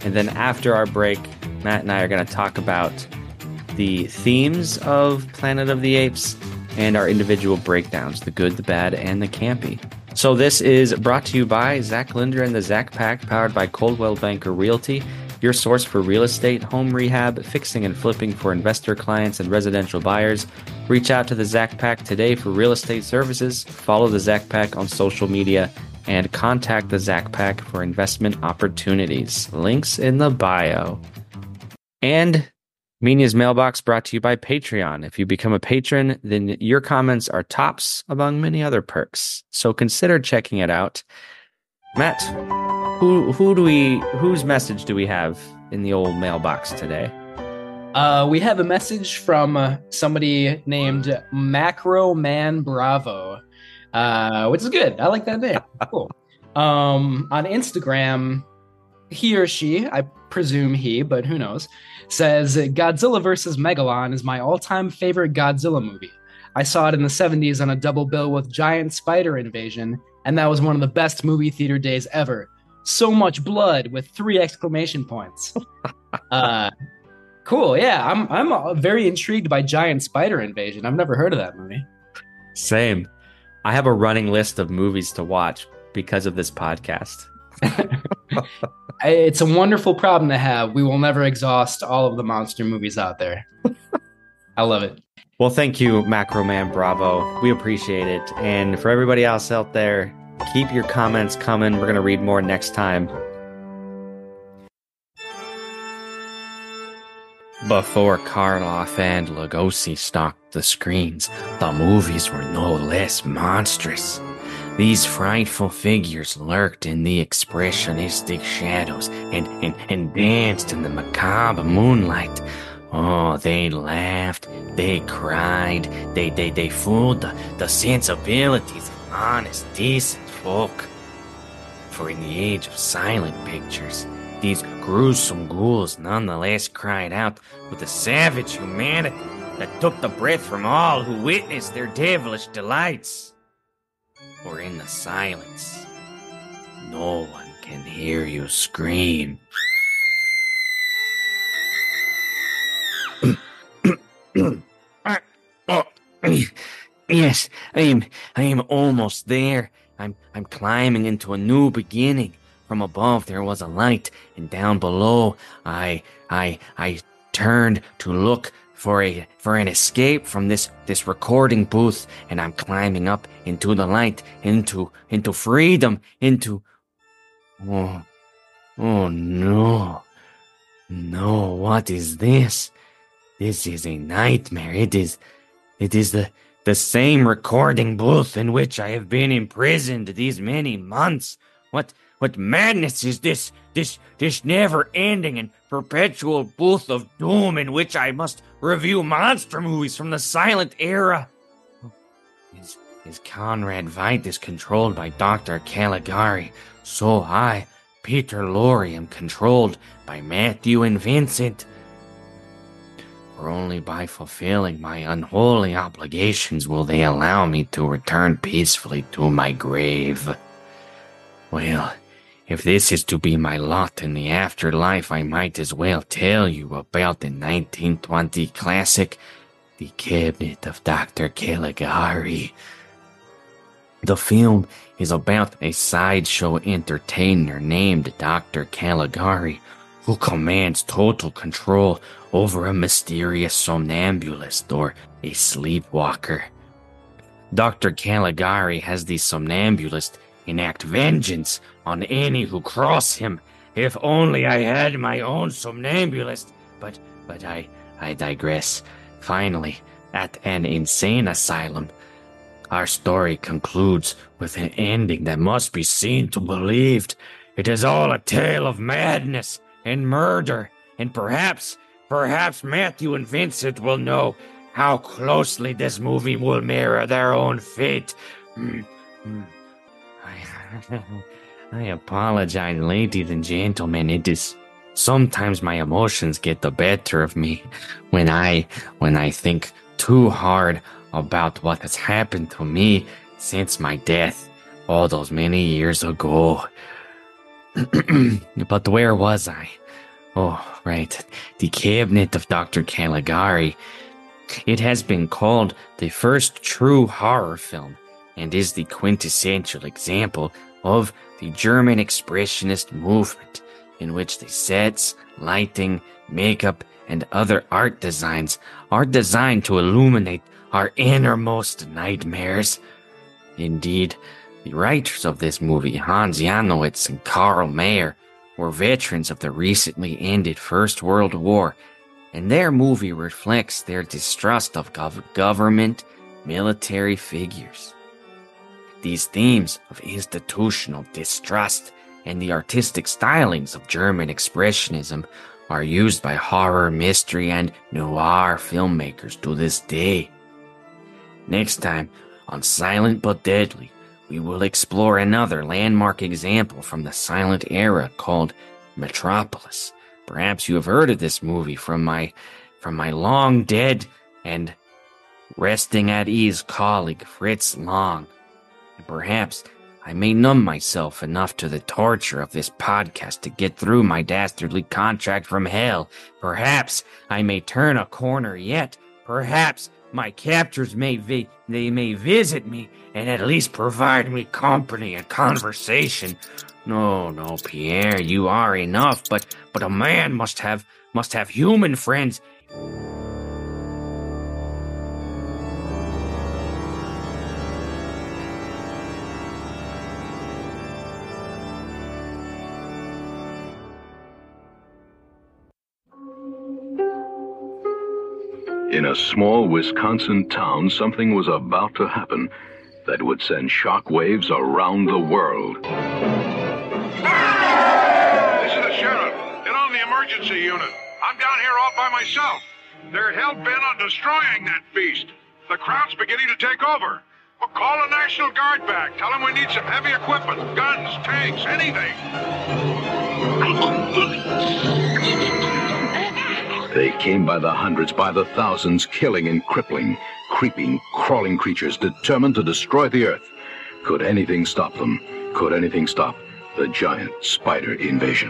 And then after our break, Matt and I are going to talk about the themes of Planet of the Apes and our individual breakdowns, the good, the bad, and the campy. So this is brought to you by Zach Linder and the Zach Pack, powered by Coldwell Banker Realty, your source for real estate, home rehab, fixing and flipping for investor clients and residential buyers. Reach out to the Zach Pack today for real estate services. Follow the Zach Pack on social media and contact the Zach Pack for investment opportunities. Links in the bio. And Media's Mailbox brought to you by Patreon. If you become a patron, then your comments are tops among many other perks. So consider checking it out. Matt, who who do we whose message do we have in the old mailbox today? Uh, we have a message from uh, somebody named Macro Man Bravo, uh, which is good. I like that name. Cool. Um, on Instagram, he or she, I presume he, but who knows, says Godzilla versus Megalon is my all-time favorite Godzilla movie. I saw it in the seventies on a double bill with Giant Spider Invasion, and that was one of the best movie theater days ever. So much blood with three exclamation points. uh, cool. Yeah, I'm I'm very intrigued by Giant Spider Invasion. I've never heard of that movie. Same. I have a running list of movies to watch because of this podcast. It's a wonderful problem to have. We will never exhaust all of the monster movies out there. I love it. Well, thank you, Macro Man Bravo. We appreciate it. And for everybody else out there, keep your comments coming. We're going to read more next time. Before Karloff and Lugosi stalked the screens, the movies were no less monstrous. These frightful figures lurked in the expressionistic shadows and, and, and danced in the macabre moonlight. Oh, they laughed, they cried, they they, they fooled the, the sensibilities of honest, decent folk. For in the age of silent pictures, these gruesome ghouls nonetheless cried out with a savage humanity that took the breath from all who witnessed their devilish delights. For in the silence, no one can hear you scream. Yes, I am I am almost there. I'm I'm climbing into a new beginning. From above there was a light, and down below I I I turned to look for a for an escape from this this recording booth, and I'm climbing up into the light, into into freedom, into oh oh no no what is this? This is a nightmare. It is it is the the same recording booth in which I have been imprisoned these many months. What what madness is this? This this never-ending and perpetual booth of doom in which I must review monster movies from the silent era. Is, is Conrad Veidt is controlled by Doctor Caligari, so I, Peter Lorre, am controlled by Matthew and Vincent. For only by fulfilling my unholy obligations will they allow me to return peacefully to my grave. Well, if this is to be my lot in the afterlife, I might as well tell you about the nineteen twenty classic, The Cabinet of Doctor Caligari. The film is about a sideshow entertainer named Doctor Caligari, who commands total control over a mysterious somnambulist or a sleepwalker. Doctor Caligari has the somnambulist enact vengeance on any who cross him. If only I had my own somnambulist. But but I I digress. Finally, at an insane asylum, our story concludes with an ending that must be seen to believed. It is all a tale of madness and murder, and perhaps, perhaps Matthew and Vincent will know how closely this movie will mirror their own fate. Mm, mm. I, I apologize, ladies and gentlemen. It is sometimes my emotions get the better of me when I when I think too hard about what has happened to me since my death all those many years ago. But where was I? Oh, right. The Cabinet of Doctor Caligari. It has been called the first true horror film and is the quintessential example of the German Expressionist movement, in which the sets, lighting, makeup, and other art designs are designed to illuminate our innermost nightmares. Indeed, the writers of this movie, Hans Janowitz and Karl Mayer, were veterans of the recently ended First World War, and their movie reflects their distrust of gov- government, military figures. These themes of institutional distrust and the artistic stylings of German Expressionism are used by horror, mystery, and noir filmmakers to this day. Next time, on Silent But Deadly, we will explore another landmark example from the silent era called Metropolis. Perhaps you have heard of this movie from my from my long dead and resting at ease colleague Fritz Lang. And perhaps I may numb myself enough to the torture of this podcast to get through my dastardly contract from hell. Perhaps I may turn a corner yet. Perhaps my captors may vi- they may visit me and at least provide me company and conversation. No, no, Pierre, you are enough, but but a man must have must have human friends. In a small Wisconsin town, something was about to happen that would send shockwaves around the world. This is the sheriff. Get on the emergency unit. I'm down here all by myself. They're hell-bent on destroying that beast. The crowd's beginning to take over. Well, call the National Guard back. Tell them we need some heavy equipment, guns, tanks, anything. They came by the hundreds, by the thousands, killing and crippling, creeping, crawling creatures determined to destroy the earth. Could anything stop them? Could anything stop the giant spider invasion?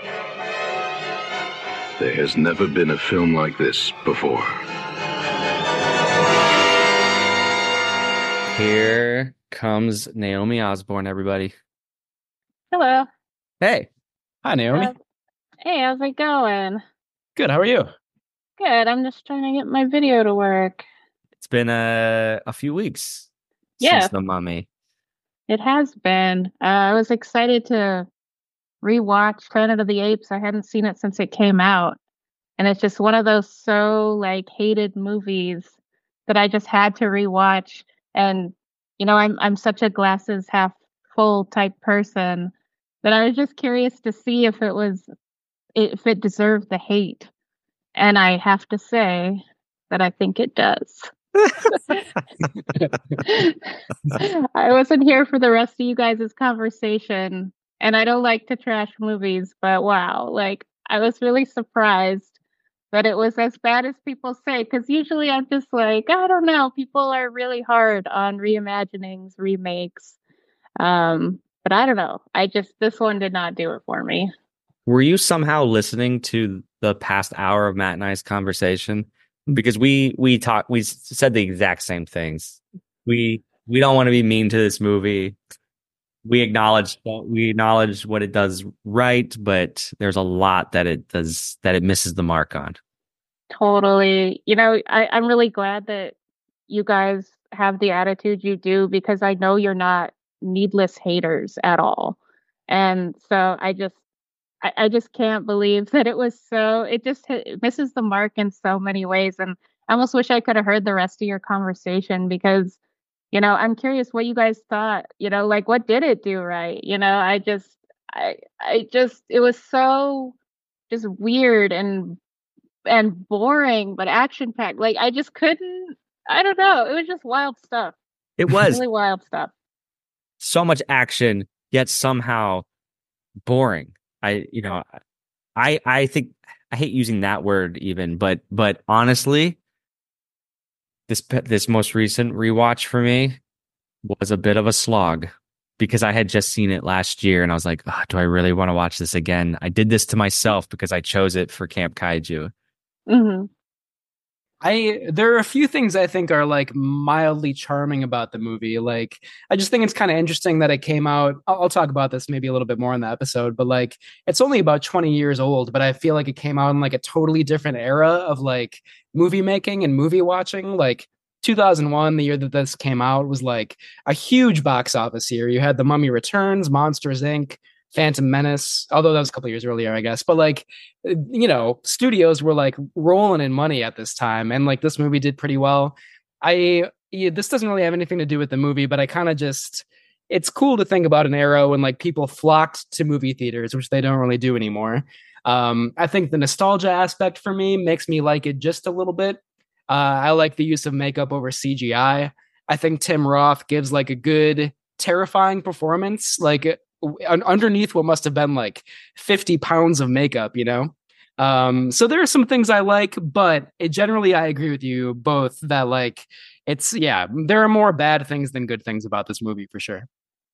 There has never been a film like this before. Here comes Naomi Osborne, everybody. Hello. Hey. Hi, Naomi. Uh, hey, how's it going? Good, how are you? Good, I'm just trying to get my video to work. It's been a, a few weeks yeah. since The Mummy. It has been. Uh, I was excited to rewatch Planet of the Apes. I hadn't seen it since it came out. And it's just one of those so, like, hated movies that I just had to rewatch. And, you know, I'm I'm such a glasses half full type person that I was just curious to see if it was if it deserved the hate. And I have to say that I think it does. I wasn't here for the rest of you guys' conversation, and I don't like to trash movies, but wow, like, I was really surprised that it was as bad as people say, because usually I'm just like, I don't know, people are really hard on reimaginings, remakes. Um, but I don't know. I just, this one did not do it for me. Were you somehow listening to the past hour of Matt and I's conversation? Because we we talked, we said the exact same things. We we don't want to be mean to this movie. We acknowledge we acknowledge what it does right, but there's a lot that it does that it misses the mark on. Totally. You know, I, I'm really glad that you guys have the attitude you do, because I know you're not needless haters at all. And so I just I, I just can't believe that it was so, it just hit, it misses the mark in so many ways. And I almost wish I could have heard the rest of your conversation, because, you know, I'm curious what you guys thought, you know, like, what did it do right? You know, I just, I, I just, it was so just weird and, and boring, but action packed. Like, I just couldn't, I don't know. It was just wild stuff. It was really wild stuff. So much action, yet somehow boring. I, you know, I, I think I hate using that word even, but, but honestly, this, this most recent rewatch for me was a bit of a slog. because I had just seen it last year and I was like, oh, do I really want to watch this again? I did this to myself because I chose it for Camp Kaiju. Mm-hmm. I there are a few things I think are like mildly charming about the movie. Like, I just think it's kind of interesting that it came out. I'll, I'll talk about this maybe a little bit more in the episode, but like, it's only about twenty years old, but I feel like it came out in like a totally different era of like movie making and movie watching. Like two thousand one, the year that this came out, was like a huge box office year. You had The Mummy Returns, Monsters Incorporated, Phantom Menace, although that was a couple years earlier, I guess. But like, you know, studios were like rolling in money at this time, and like this movie did pretty well. I yeah, this doesn't really have anything to do with the movie, but I kind of just it's cool to think about an era when like people flocked to movie theaters, which they don't really do anymore. Um, I think the nostalgia aspect for me makes me like it just a little bit. Uh, I like the use of makeup over C G I. I think Tim Roth gives like a good, terrifying performance. Like underneath what must have been like fifty pounds of makeup, you know? Um, so there are some things I like, but it, generally I agree with you both that like, it's, yeah, there are more bad things than good things about this movie for sure.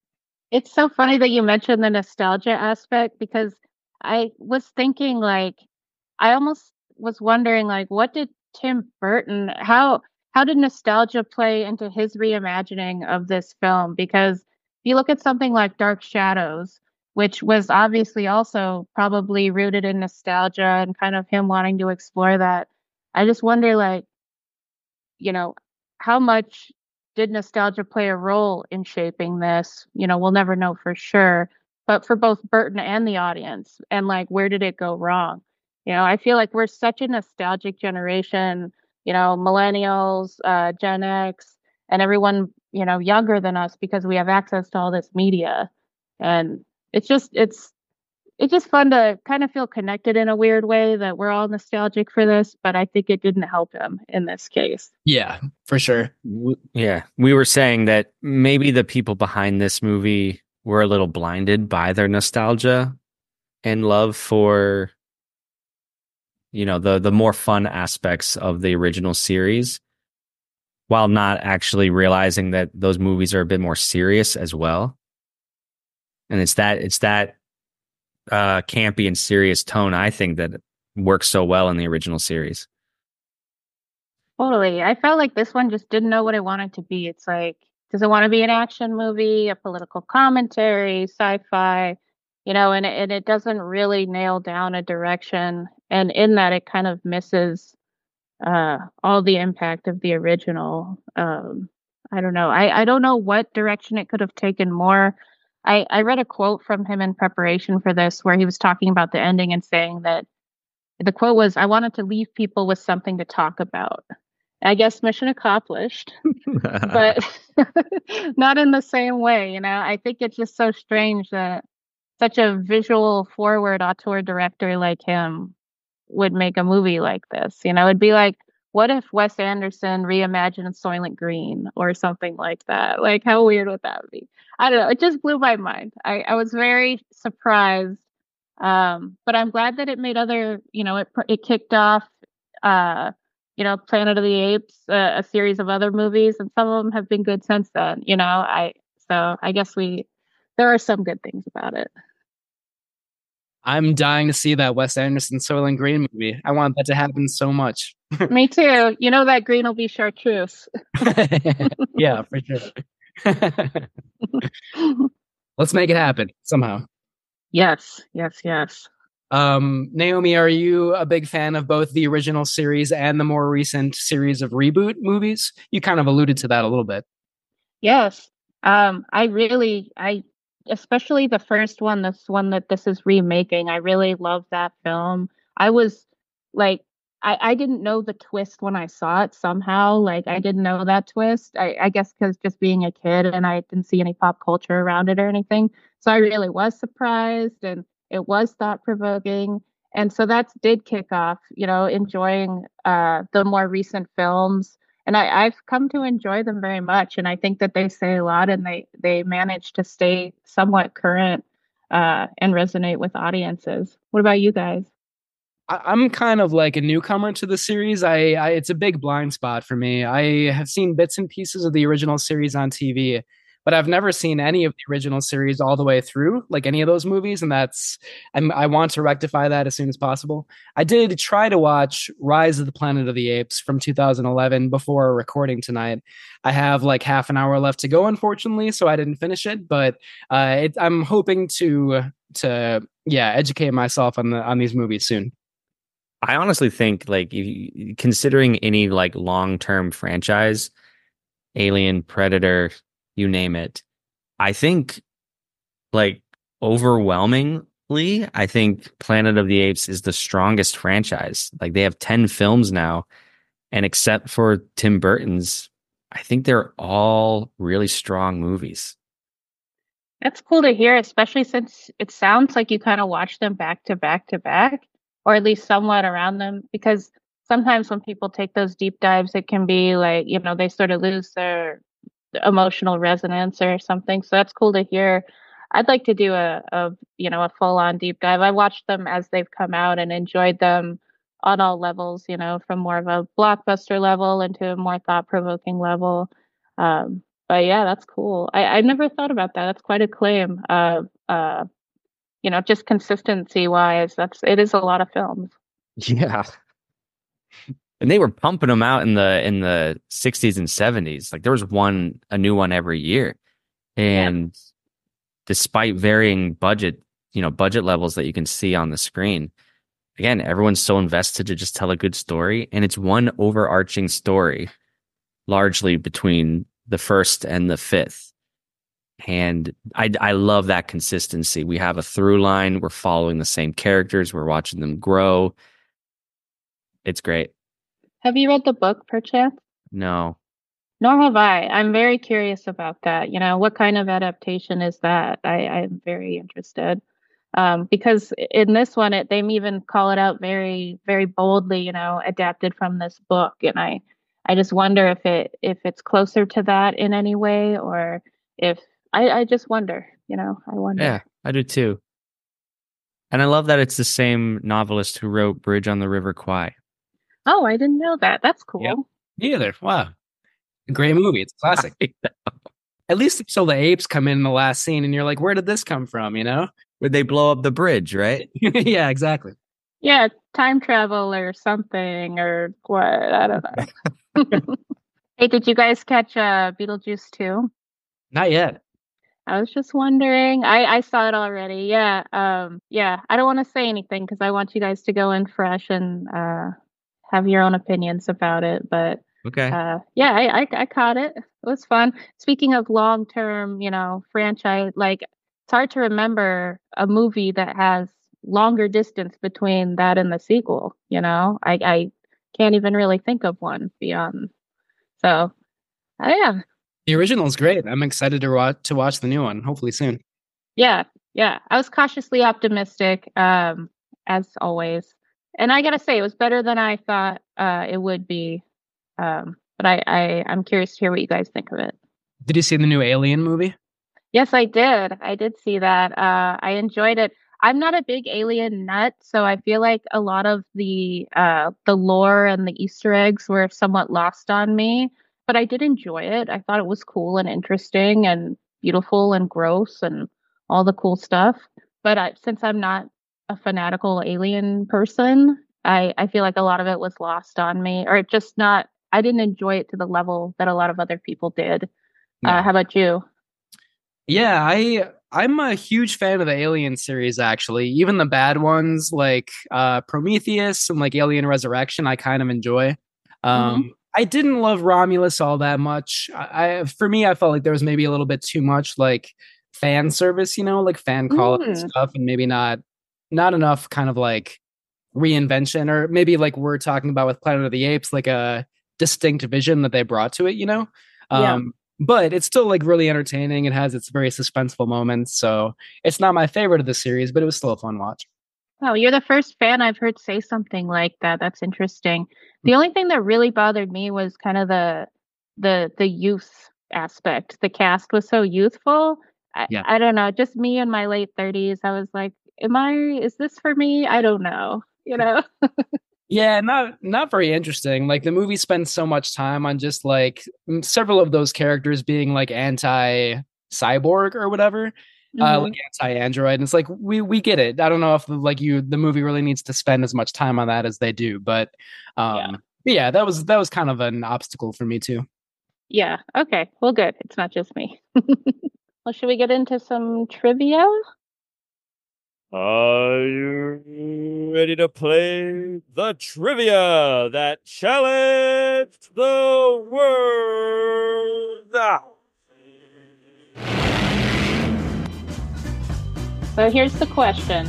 It's so funny that you mentioned the nostalgia aspect, because I was thinking like, I almost was wondering like, what did Tim Burton, how, how did nostalgia play into his reimagining of this film? Because if you look at something like Dark Shadows, which was obviously also probably rooted in nostalgia and kind of him wanting to explore that, I just wonder, like, you know, how much did nostalgia play a role in shaping this? You know, we'll never know for sure, but for both Burton and the audience, and like, where did it go wrong? You know, I feel like we're such a nostalgic generation, you know, millennials, uh, Gen X, and everyone, you know, younger than us, because we have access to all this media. And it's just, it's, it's just fun to kind of feel connected in a weird way that we're all nostalgic for this, but I think it didn't help him in this case. Yeah, for sure. Yeah. We were saying that maybe the people behind this movie were a little blinded by their nostalgia and love for, you know, the, the more fun aspects of the original series, while not actually realizing that those movies are a bit more serious as well. And it's that it's that uh, campy and serious tone, I think, that works so well in the original series. Totally. I felt like this one just didn't know what it wanted to be. It's like, does it want to be an action movie, a political commentary, sci-fi? You know, and, and it doesn't really nail down a direction. And in that, it kind of misses uh all the impact of the original. um I don't know, I I don't know what direction it could have taken more. I I read a quote from him in preparation for this where he was talking about the ending and saying that the quote was, "I wanted to leave people with something to talk about." I guess mission accomplished, but not in the same way. You know, I think it's just so strange that such a visual forward auteur director like him would make a movie like this. You know, it'd be like, what if Wes Anderson reimagined Soylent Green or something like that? Like, how weird would that be? I don't know. It just blew my mind. I, I was very surprised. Um, but I'm glad that it made other, you know, it it kicked off, uh, you know, Planet of the Apes, uh, a series of other movies, and some of them have been good since then. You know, I so I guess we there are some good things about it. I'm dying to see that Wes Anderson Soylent Green movie. I want that to happen so much. Me too. You know that green will be chartreuse. Yeah, for sure. Let's make it happen somehow. Yes, yes, yes. Um, Naomi, are you a big fan of both the original series and the more recent series of reboot movies? You kind of alluded to that a little bit. Yes. Um, I really, I especially the first one, this one that this is remaking. I really love that film. I was like, I, I didn't know the twist when I saw it somehow. Like, I didn't know that twist. I, I guess because just being a kid and I didn't see any pop culture around it or anything. So I really was surprised, and it was thought provoking. And so that did kick off, you know, enjoying uh, the more recent films. And I, I've come to enjoy them very much. And I think that they say a lot, and they, they manage to stay somewhat current uh, and resonate with audiences. What about you guys? I'm kind of like a newcomer to the series. I, I it's a big blind spot for me. I have seen bits and pieces of the original series on T V, but I've never seen any of the original series all the way through, like any of those movies, and that's I'm, I want to rectify that as soon as possible. I did try to watch Rise of the Planet of the Apes from two thousand eleven before recording tonight. I have like half an hour left to go, unfortunately, so I didn't finish it, but uh, it, I'm hoping to to yeah educate myself on the on these movies soon. I honestly think, like, if you, considering any like long-term franchise, Alien, Predator, you name it, I think, like, overwhelmingly, I think Planet of the Apes is the strongest franchise. Like, they have ten films now, and except for Tim Burton's, I think they're all really strong movies. That's cool to hear, especially since it sounds like you kind of watch them back to back to back, or at least somewhat around them. Because sometimes when people take those deep dives, it can be like, you know, they sort of lose their emotional resonance or something. So that's cool to hear. I'd like to do a, a you know, a full on deep dive. I watched them as they've come out and enjoyed them on all levels, you know, from more of a blockbuster level into a more thought provoking level. Um, but yeah, that's cool. I, I never thought about that. That's quite a claim. Uh, uh, you know, just consistency wise, that's it is a lot of films. Yeah. And they were pumping them out in the in the sixties and seventies. Like, there was one a new one every year. And yeah. Despite varying budget, you know, budget levels that you can see on the screen, again, everyone's so invested to just tell a good story, and it's one overarching story largely between the first and the fifth. And I, I love that consistency. We have a through line. We're following the same characters. We're watching them grow. It's great. Have you read the book, perchance? No. Nor have I. I'm very curious about that. You know, what kind of adaptation is that? I, I'm very interested. Um, because in this one, it, they even call it out very, very boldly, you know, adapted from this book. And I, I just wonder if it if it's closer to that in any way, or if I, I just wonder, you know, I wonder. Yeah, I do too. And I love that it's the same novelist who wrote Bridge on the River Kwai. Oh, I didn't know that. That's cool. Yep. Me either. Wow. A great movie. It's a classic. At least so the apes come in, in the last scene and you're like, where did this come from, you know? Where'd they blow up the bridge, right? Yeah, exactly. Yeah, time travel or something, or what? I don't know. Hey, did you guys catch uh, Beetlejuice two? Not yet. I was just wondering. I, I saw it already. Yeah. Um, yeah. I don't want to say anything because I want you guys to go in fresh and uh, have your own opinions about it. But okay. Uh, yeah, I, I I caught it. It was fun. Speaking of long term, you know, franchise, like it's hard to remember a movie that has longer distance between that and the sequel. You know, I I can't even really think of one beyond. So, uh, yeah. The original is great. I'm excited to watch to watch the new one. Hopefully soon. Yeah, yeah. I was cautiously optimistic, um, as always, and I gotta say, it was better than I thought uh, it would be. Um, but I, I I'm curious to hear what you guys think of it. Did you see the new Alien movie? Yes, I did. I did see that. Uh, I enjoyed it. I'm not a big Alien nut, so I feel like a lot of the uh the lore and the Easter eggs were somewhat lost on me. But I did enjoy it. I thought it was cool and interesting and beautiful and gross and all the cool stuff. But I, since I'm not a fanatical Alien person, I, I feel like a lot of it was lost on me, or it just not, I didn't enjoy it to the level that a lot of other people did. Yeah. Uh, how about you? Yeah, I I'm a huge fan of the Alien series, actually. Even the bad ones like uh, Prometheus and like Alien Resurrection, I kind of enjoy. Um, mm-hmm. I didn't love Romulus all that much. I, I for me, I felt like there was maybe a little bit too much like fan service, you know, like fan call mm. and stuff, and maybe not not enough kind of like reinvention, or maybe like we're talking about with Planet of the Apes, like a distinct vision that they brought to it, you know. Yeah. Um, but it's still like really entertaining. It has its very suspenseful moments, so it's not my favorite of the series, but it was still a fun watch. Oh, you're the first fan I've heard say something like that. That's interesting. The only thing that really bothered me was kind of the the the youth aspect. The cast was so youthful. I, yeah. I don't know. Just me in my late thirties. I was like, am I, is this for me? I don't know. You know? Yeah, not not very interesting. Like the movie spends so much time on just like several of those characters being like anti cyborg or whatever, Mm-hmm. uh, like anti-android. And it's like we we get it. I don't know if like you the movie really needs to spend as much time on that as they do, but um, yeah. But yeah, that was that was kind of an obstacle for me too. Yeah. Okay. Well, good. It's not just me. Well, should we get into some trivia? Are you ready to play the trivia that challenged the world? Ah. So here's the question.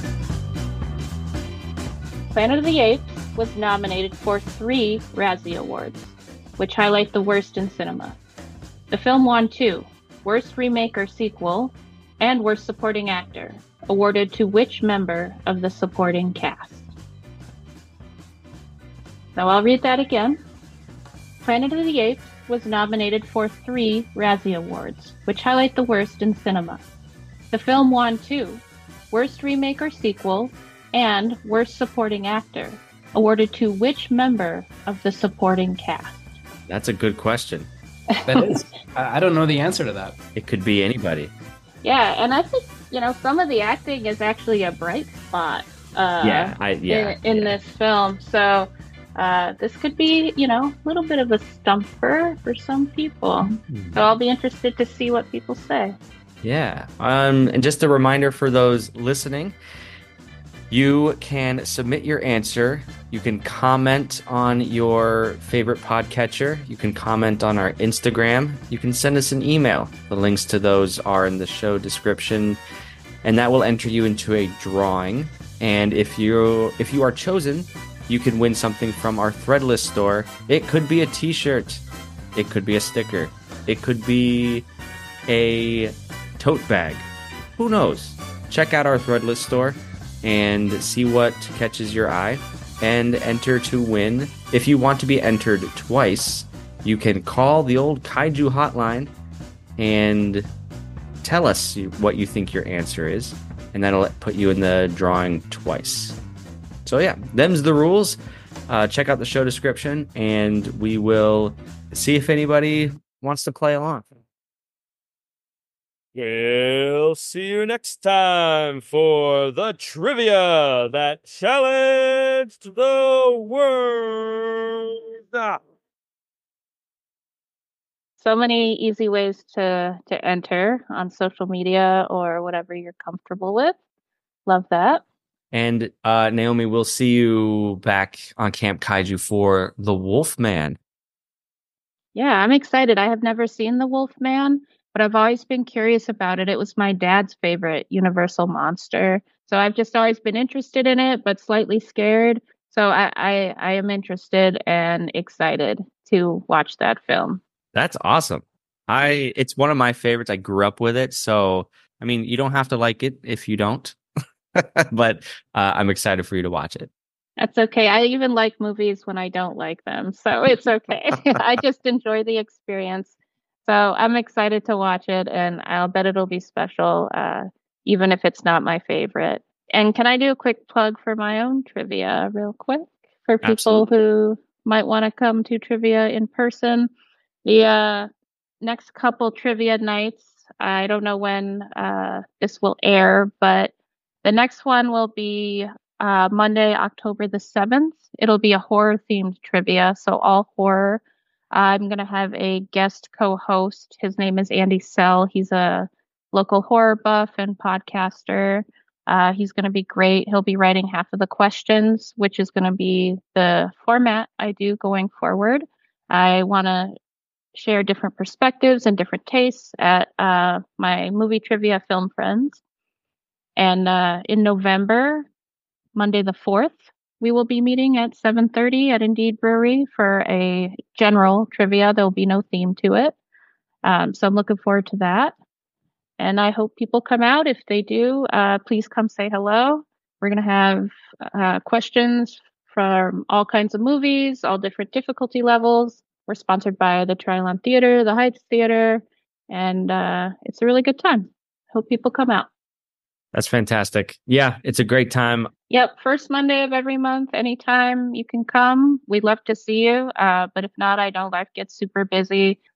Planet of the Apes was nominated for three Razzie Awards, which highlight the worst in cinema. The film won two, Worst Remake or Sequel, and Worst Supporting Actor, awarded to which member of the supporting cast? Now I'll read that again. Planet of the Apes was nominated for three Razzie Awards, which highlight the worst in cinema. The film won two, Worst Remake or Sequel, and Worst Supporting Actor, awarded to which member of the supporting cast? That's a good question. That is. I don't know the answer to that. It could be anybody. Yeah, and I think, you know, some of the acting is actually a bright spot uh, yeah, I, yeah, in, in yeah. this film. So uh, this could be, you know, a little bit of a stumper for some people. Mm-hmm. So I'll be interested to see what people say. Yeah. Um, and just a reminder for those listening, you can submit your answer. You can comment on your favorite podcatcher. You can comment on our Instagram. You can send us an email. The links to those are in the show description, and that will enter you into a drawing. And if you if you are chosen, you can win something from our Threadless store. It could be a t-shirt. It could be a sticker. It could be a tote bag. Who knows? Check out our Threadless store and see what catches your eye and enter to win. If you want to be entered twice, you can call the old Kaiju hotline and tell us what you think your answer is, and that'll put you in the drawing twice. So yeah, them's the rules. Uh, check out the show description, and we will see if anybody wants to play along. We'll see you next time for the trivia that challenged the world. Ah. So many easy ways to, to enter on social media or whatever you're comfortable with. Love that. And uh, Naomi, we'll see you back on Camp Kaiju for The Wolfman. Yeah, I'm excited. I have never seen The Wolfman, but I've always been curious about it. It was my dad's favorite Universal monster. So I've just always been interested in it, but slightly scared. So I, I, I am interested and excited to watch that film. That's awesome. I It's one of my favorites. I grew up with it. So, I mean, you don't have to like it if you don't. But uh, I'm excited for you to watch it. That's okay. I even like movies when I don't like them. So it's okay. I just enjoy the experience. So I'm excited to watch it, and I'll bet it'll be special, uh, even if it's not my favorite. And can I do a quick plug for my own trivia real quick for people Absolutely. Who might want to come to trivia in person? The uh, next couple trivia nights, I don't know when uh, this will air, but the next one will be uh, Monday, October the seventh. It'll be a horror-themed trivia, so all horror. I'm going to have a guest co-host. His name is Andy Sell. He's a local horror buff and podcaster. Uh, he's going to be great. He'll be writing half of the questions, which is going to be the format I do going forward. I want to share different perspectives and different tastes at uh, my movie trivia film friends. And uh, in November, Monday the fourth, we will be meeting at seven thirty at Indeed Brewery for a general trivia. There will be no theme to it. Um, so I'm looking forward to that. And I hope people come out. If they do, uh, please come say hello. We're going to have uh, questions from all kinds of movies, all different difficulty levels. We're sponsored by the Trylon Theater, the Heights Theater, and uh, it's a really good time. Hope people come out. That's fantastic. Yeah, it's a great time. Yep, first Monday of every month, anytime you can come. We'd love to see you. Uh, but if not, I know life gets super busy.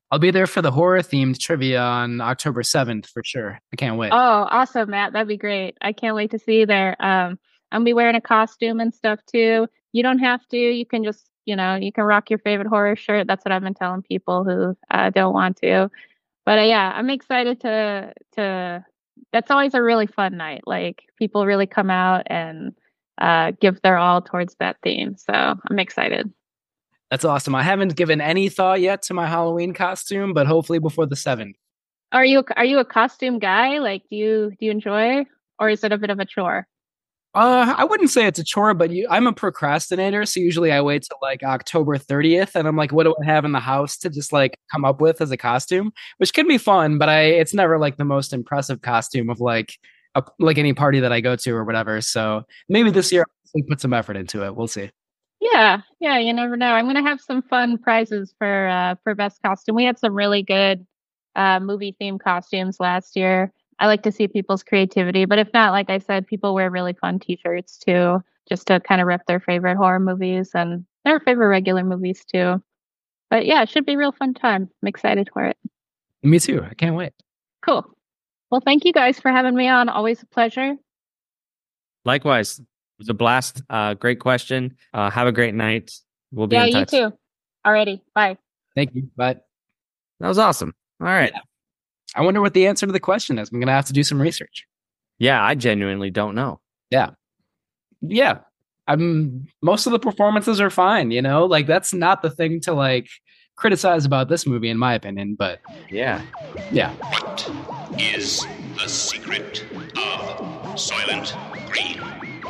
I'll be there for the horror themed trivia on October seventh for sure. I can't wait. Oh, awesome, Matt. That'd be great. I can't wait to see you there. Um, I'm gonna be wearing a costume and stuff too. You don't have to. You can just, you know, you can rock your favorite horror shirt. That's what I've been telling people who uh, don't want to. But uh, yeah, I'm excited to to. That's always a really fun night. Like people really come out and uh, give their all towards that theme. So I'm excited. That's awesome. I haven't given any thought yet to my Halloween costume, but hopefully before the seventh. Are you are you a costume guy? Like, do you do you enjoy, or is it a bit of a chore? Uh, I wouldn't say it's a chore, but you, I'm a procrastinator, so usually I wait till like October thirtieth, and I'm like, what do I have in the house to just like come up with as a costume, which can be fun, but I it's never like the most impressive costume of like a, like any party that I go to or whatever. So maybe this year I'll put some effort into it. We'll see. Yeah, yeah, you never know. I'm gonna have some fun prizes for uh for best costume. We had some really good uh movie themed costumes last year. I like to see people's creativity, but if not, like I said, people wear really fun t-shirts too, just to kind of rep their favorite horror movies and their favorite regular movies too. But yeah, it should be a real fun time. I'm excited for it. Me too. I can't wait. Cool. Well, thank you guys for having me on. Always a pleasure. Likewise. It was a blast. Uh, great question. Uh, have a great night. We'll be yeah, in touch. you too. Alrighty. Bye. Thank you. Bye. That was awesome. All right. Yeah. I wonder what the answer to the question is. I'm going to have to do some research. Yeah, I genuinely don't know. Yeah. Yeah. I'm most of the performances are fine, you know? Like that's not the thing to like criticize about this movie in my opinion, but yeah. Yeah. What is the secret of Soylent Green?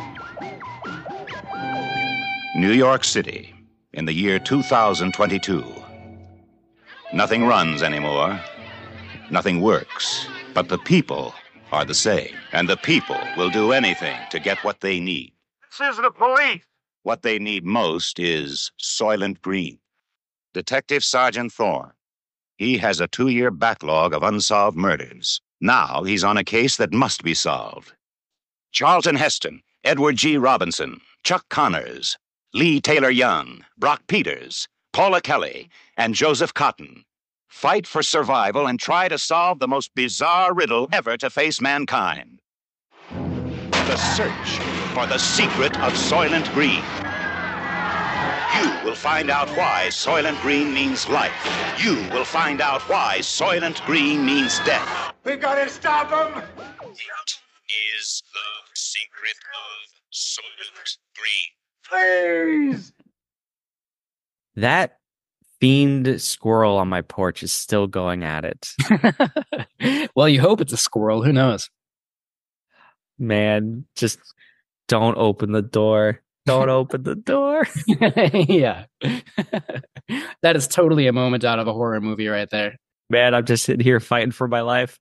New York City in the year two thousand twenty-two. Nothing runs anymore. Nothing works. But the people are the same. And the people will do anything to get what they need. This is the police. What they need most is Soylent Green. Detective Sergeant Thorne. He has a two-year backlog of unsolved murders. Now he's on a case that must be solved. Charlton Heston, Edward G. Robinson, Chuck Connors, Lee Taylor Young, Brock Peters, Paula Kelly, and Joseph Cotton fight for survival and try to solve the most bizarre riddle ever to face mankind. The search for the secret of Soylent Green. You will find out why Soylent Green means life. You will find out why Soylent Green means death. We gotta stop him! What is the secret of Soylent Green? Please! That fiend squirrel on my porch is still going at it. Well, you hope it's a squirrel. Who knows? Man, just don't open the door. Don't open the door. Yeah. That is totally a moment out of a horror movie right there. Man, I'm just sitting here fighting for my life.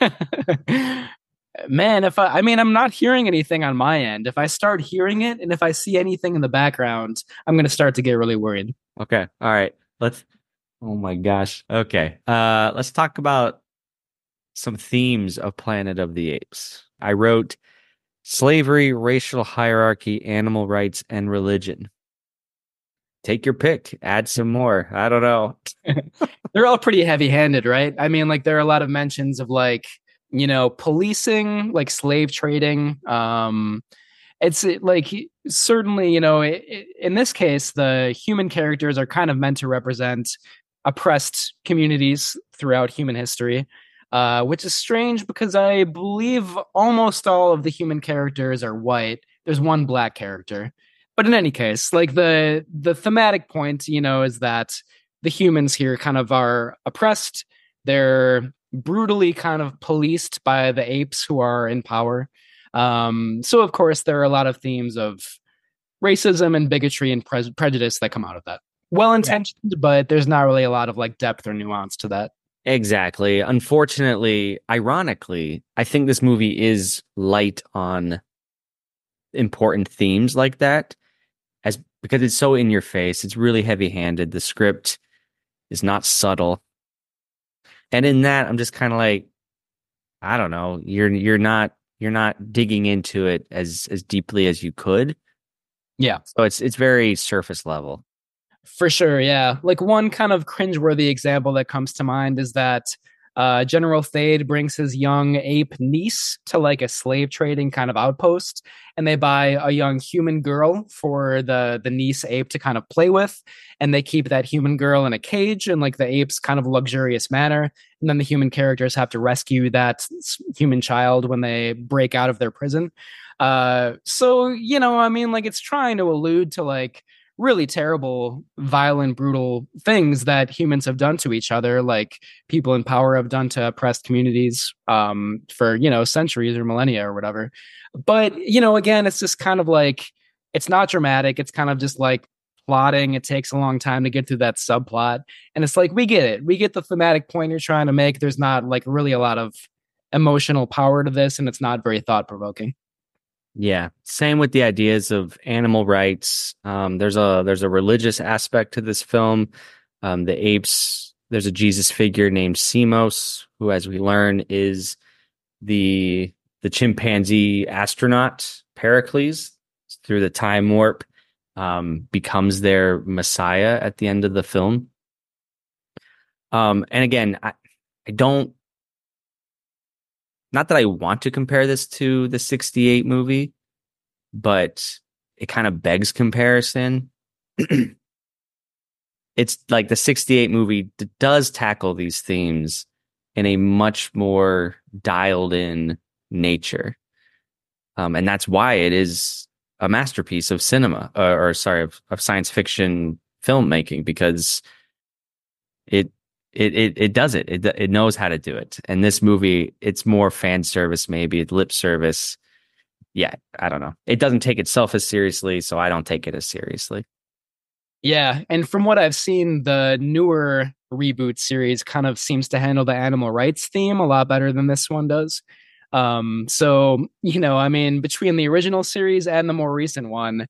Man, if I, I mean, I'm not hearing anything on my end. If I start hearing it and if I see anything in the background, I'm going to start to get really worried. Okay. All right. Let's, oh my gosh. Okay. Uh, let's talk about some themes of Planet of the Apes. I wrote slavery, racial hierarchy, animal rights, and religion. Take your pick. Add some more. I don't know. They're all pretty heavy-handed, right? I mean, like there are a lot of mentions of like, you know, policing, like slave trading. Um, it's like certainly, you know, it, it, in this case, the human characters are kind of meant to represent oppressed communities throughout human history, uh, which is strange because I believe almost all of the human characters are white. There's one black character. But in any case, like the the thematic point, you know, is that the humans here kind of are oppressed. They're brutally kind of policed by the apes who are in power. Um, so, of course, there are a lot of themes of racism and bigotry and pre- prejudice that come out of that. Well-intentioned, yeah. But there's not really a lot of like depth or nuance to that. Exactly. Unfortunately, ironically, I think this movie is light on important themes like that. As because it's so in your face, it's really heavy-handed. The script is not subtle, and in that, I'm just kind of like, I don't know. You're you're not you're not digging into it as as deeply as you could. Yeah. So it's it's very surface level. For sure, yeah. Like one kind of cringeworthy example that comes to mind is that uh, General Thade brings his young ape niece to like a slave trading kind of outpost, and they buy a young human girl for the the niece ape to kind of play with, and they keep that human girl in a cage in like the ape's kind of luxurious manner, and then the human characters have to rescue that human child when they break out of their prison. Uh, so you know, I mean, like it's trying to allude to like really terrible, violent, brutal things that humans have done to each other, like people in power have done to oppressed communities um, for, you know, centuries or millennia or whatever. But, you know, again, it's just kind of like, it's not dramatic. It's kind of just like plotting. It takes a long time to get through that subplot. And it's like, we get it. We get the thematic point you're trying to make. There's not like really a lot of emotional power to this, and it's not very thought provoking. Yeah, same with the ideas of animal rights. Um, there's a there's a religious aspect to this film. Um, the apes. There's a Jesus figure named Simos, who, as we learn, is the the chimpanzee astronaut Pericles. Through the time warp, um, becomes their messiah at the end of the film. Um, and again, I I don't. Not that I want to compare this to the sixty-eight movie, but it kind of begs comparison. It's like the sixty-eight movie d- does tackle these themes in a much more dialed in nature. Um, and that's why it is a masterpiece of cinema, or, or sorry, of, of science fiction filmmaking, because it It, it it does it. It it knows how to do it. And this movie, it's more fan service, maybe it's lip service. Yeah, I don't know. It doesn't take itself as seriously, so I don't take it as seriously. Yeah, and from what I've seen, the newer reboot series kind of seems to handle the animal rights theme a lot better than this one does. Um, so you know, I mean, between the original series and the more recent one,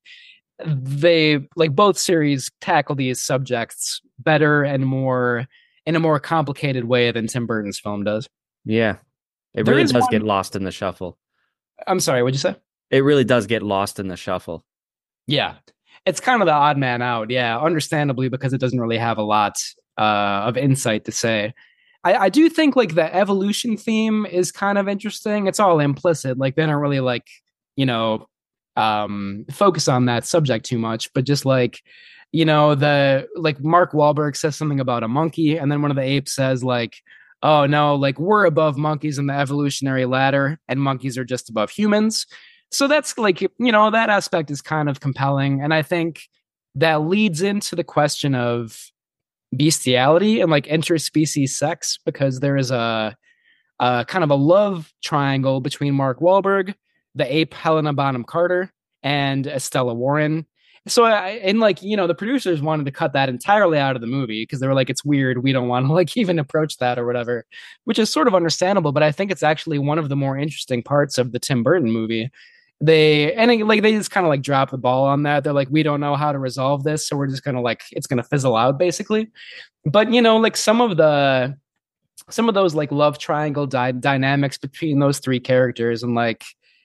they like both series tackle these subjects better and more in a more complicated way than Tim Burton's film does. Yeah. It There really is does one- get lost in the shuffle. I'm sorry, what'd you say? It really does get lost in the shuffle. Yeah. It's kind of the odd man out. Yeah. Understandably, because it doesn't really have a lot uh, of insight to say. I, I do think like the evolution theme is kind of interesting. It's all implicit. Like they don't really like, you know, um, focus on that subject too much, but just like, you know, the like Mark Wahlberg says something about a monkey, and then one of the apes says like, oh no, like we're above monkeys in the evolutionary ladder, and monkeys are just above humans. So that's like, you know, that aspect is kind of compelling. And I think that leads into the question of bestiality and like interspecies sex, because there is a, a kind of a love triangle between Mark Wahlberg, the ape Helena Bonham Carter, and Estella Warren. So I, and like, you know, the producers wanted to cut that entirely out of the movie because they were like, it's weird. We don't want to like even approach that or whatever, which is sort of understandable. But I think it's actually one of the more interesting parts of the Tim Burton movie. They, and it, like, they just kind of like drop the ball on that. They're like, we don't know how to resolve this. So we're just going to like, it's going to fizzle out basically. But, you know, like some of the, some of those like love triangle dy- dynamics between those three characters, and like,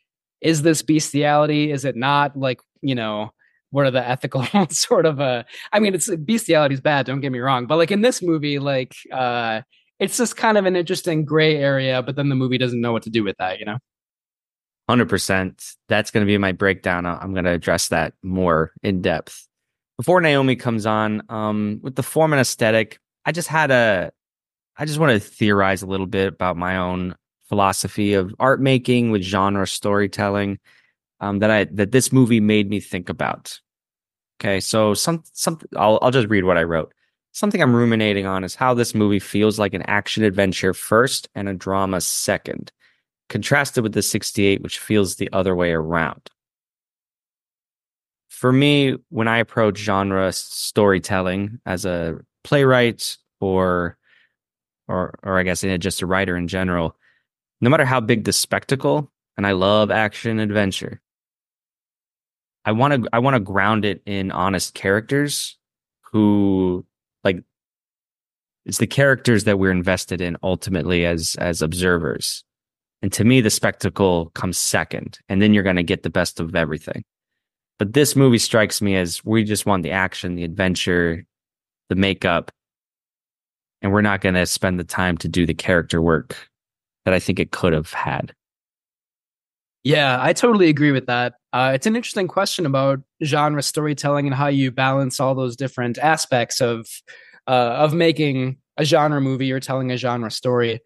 is this bestiality? Is it not? Like, you know, what are the ethical sort of uh I mean, it's bestiality is bad, don't get me wrong, but like in this movie, like uh it's just kind of an interesting gray area, but then the movie doesn't know what to do with that, you know. one hundred percent. That's going to be my breakdown. I'm going to address that more in depth. Before Naomi comes on, um with the form and aesthetic, I just had a I just want to theorize a little bit about my own philosophy of art making with genre storytelling. Um, that I that this movie made me think about. Okay, so some some I'll I'll just read what I wrote. Something I'm ruminating on is how this movie feels like an action adventure first and a drama second, contrasted with the sixty-eight, which feels the other way around. For me, when I approach genre storytelling as a playwright or or or I guess just a writer in general, no matter how big the spectacle, and I love action adventure, I want to I want to ground it in honest characters who, like, it's the characters that we're invested in ultimately as as observers. And to me, the spectacle comes second, and then you're going to get the best of everything. But this movie strikes me as we just want the action, the adventure, the makeup, and we're not going to spend the time to do the character work that I think it could have had. Yeah, I totally agree with that. Uh, it's an interesting question about genre storytelling and how you balance all those different aspects of uh, of making a genre movie or telling a genre story.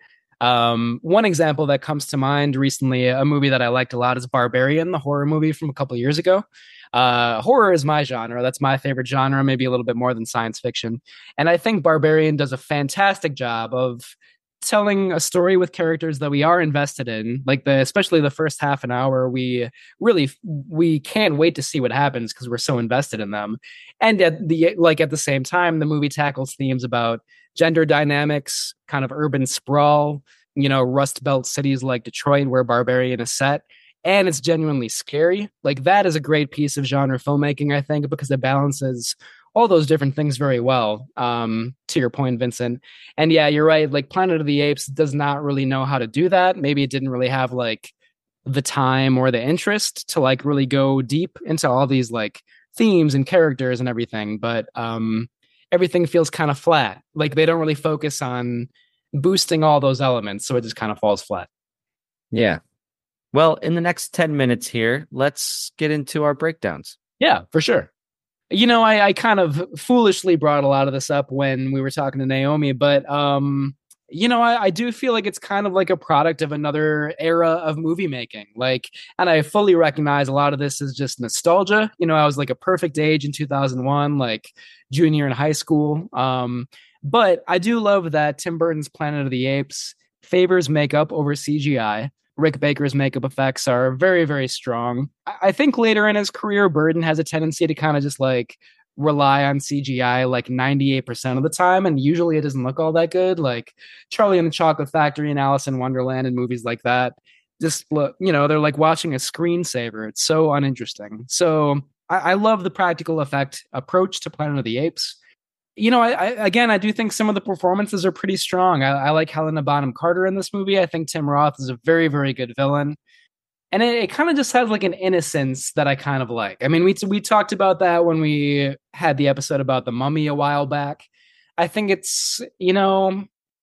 Um, one example that comes to mind recently, a movie that I liked a lot, is Barbarian, the horror movie from a couple of years ago. Uh, horror is my genre. That's my favorite genre, maybe a little bit more than science fiction. And I think Barbarian does a fantastic job of telling a story with characters that we are invested in, like the especially the first half an hour. We really we can't wait to see what happens because we're so invested in them. And at the like at the same time, the movie tackles themes about gender dynamics, kind of urban sprawl, you know, Rust Belt cities like Detroit, where Barbarian is set. And it's genuinely scary. Like, that is a great piece of genre filmmaking, I think, because it balances all those different things very well, um, to your point, Vincent. And yeah, you're right. Like, Planet of the Apes does not really know how to do that. Maybe it didn't really have like the time or the interest to like really go deep into all these like themes and characters and everything. But um, everything feels kind of flat. Like, they don't really focus on boosting all those elements. So it just kind of falls flat. Yeah. Well, in the next ten minutes here, let's get into our breakdowns. Yeah, for sure. You know, I, I kind of foolishly brought a lot of this up when we were talking to Naomi, but, um, you know, I, I do feel like it's kind of like a product of another era of movie making. Like, and I fully recognize a lot of this is just nostalgia. You know, I was like a perfect age in two thousand one, like junior in high school. Um, but I do love that Tim Burton's Planet of the Apes favors makeup over C G I. Rick Baker's makeup effects are very, very strong. I think later in his career, Burton has a tendency to kind of just like rely on C G I like ninety-eight percent of the time, and usually it doesn't look all that good. Like Charlie and the Chocolate Factory and Alice in Wonderland and movies like that. Just look, you know, they're like watching a screensaver. It's so uninteresting. So I, I love the practical effect approach to Planet of the Apes. You know, I, I again, I do think some of the performances are pretty strong. I, I like Helena Bonham Carter in this movie. I think Tim Roth is a very, very good villain. And it, it kind of just has like an innocence that I kind of like. I mean, we we talked about that when we had the episode about the Mummy a while back. I think it's, you know,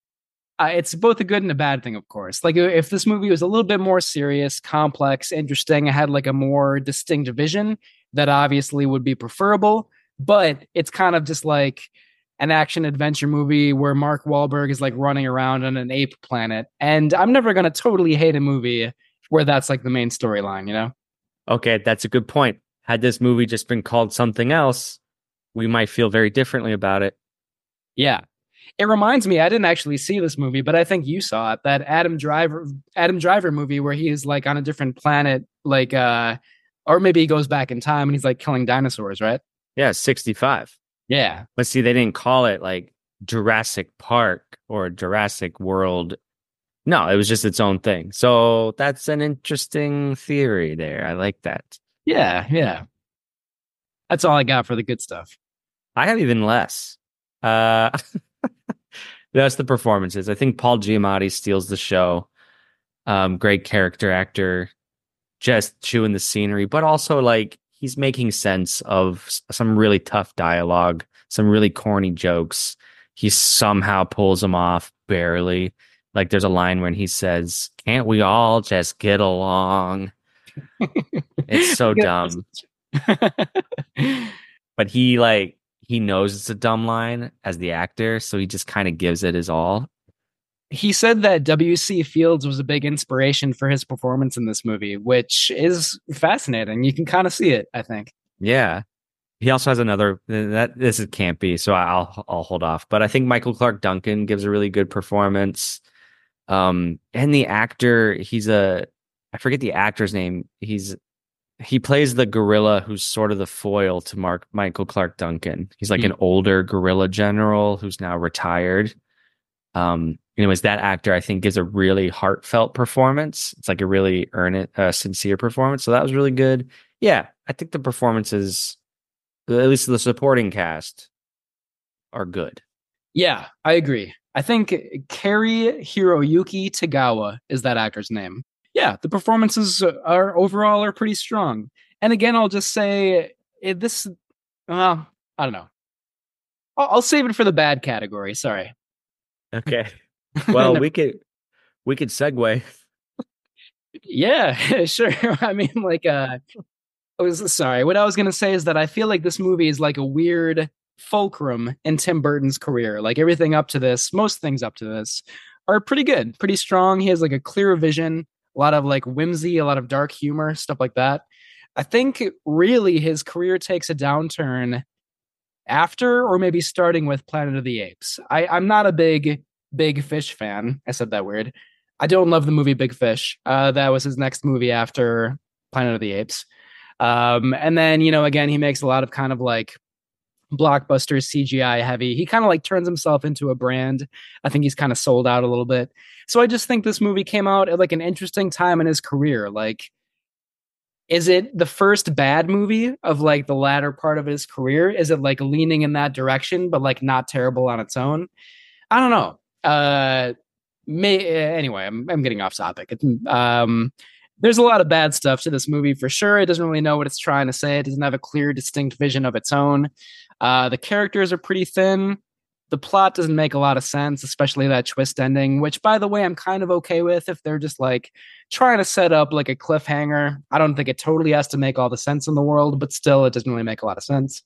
uh, it's both a good and a bad thing, of course. Like, if this movie was a little bit more serious, complex, interesting, it had like a more distinct vision, that obviously would be preferable. But it's kind of just like an action adventure movie where Mark Wahlberg is like running around on an ape planet. And I'm never going to totally hate a movie where that's like the main storyline, you know? Okay, that's a good point. Had this movie just been called something else, we might feel very differently about it. Yeah. It reminds me, I didn't actually see this movie, but I think you saw it, that Adam Driver Adam Driver movie where he's like on a different planet, like uh or maybe he goes back in time and he's like killing dinosaurs, right? Yeah, sixty-five. Yeah. But see, they didn't call it like Jurassic Park or Jurassic World. No, it was just its own thing. So that's an interesting theory there. I like that. Yeah, yeah. That's all I got for the good stuff. I have even less. Uh, that's the performances. I think Paul Giamatti steals the show. Um, great character actor, just chewing the scenery, but also like he's making sense of some really tough dialogue, some really corny jokes. He somehow pulls them off barely. Like there's a line when he says, "Can't we all just get along?" It's so dumb. But he like he knows it's a dumb line as the actor, so he just kind of gives it his all. He said that W C Fields was a big inspiration for his performance in this movie, which is fascinating. You can kind of see it, I think. Yeah. He also has another that this is campy, so I'll I'll hold off. But I think Michael Clark Duncan gives a really good performance. Um, and the actor, he's a I forget the actor's name. He's he plays the gorilla who's sort of the foil to Mark Michael Clark Duncan. He's like mm. an older guerrilla general who's now retired. Um, anyways, that actor I think gives a really heartfelt performance. It's like a really earnest, uh, sincere performance. So that was really good. Yeah, I think the performances, at least the supporting cast, are good. Yeah, I agree. I think Cary Hiroyuki Tagawa is that actor's name. Yeah, the performances are overall are pretty strong. And again, I'll just say it, this. Well, I don't know. I'll, I'll save it for the bad category. Sorry. Okay. Well, we could we could segue. Yeah, sure. I mean, like, uh, I was sorry. What I was gonna say is that I feel like this movie is like a weird fulcrum in Tim Burton's career. Like everything up to this, most things up to this are pretty good, pretty strong. He has like a clear vision, a lot of like whimsy, a lot of dark humor, stuff like that. I think really his career takes a downturn after or maybe starting with Planet of the Apes. I, I'm not a big, big Fish fan. I said that weird. I don't love the movie Big Fish. Uh, that was his next movie after Planet of the Apes. Um, and then, you know, again, he makes a lot of kind of like blockbuster C G I heavy. He kind of like turns himself into a brand. I think he's kind of sold out a little bit. So I just think this movie came out at like an interesting time in his career. Like, is it the first bad movie of like the latter part of his career? Is it like leaning in that direction, but like not terrible on its own? I don't know. Uh, may anyway, I'm I'm getting off topic. It, um, there's a lot of bad stuff to this movie for sure. It doesn't really know what it's trying to say. It doesn't have a clear, distinct vision of its own. Uh, the characters are pretty thin. The plot doesn't make a lot of sense, especially that twist ending, which, by the way, I'm kind of okay with if they're just like trying to set up like a cliffhanger. I don't think it totally has to make all the sense in the world, but still, it doesn't really make a lot of sense.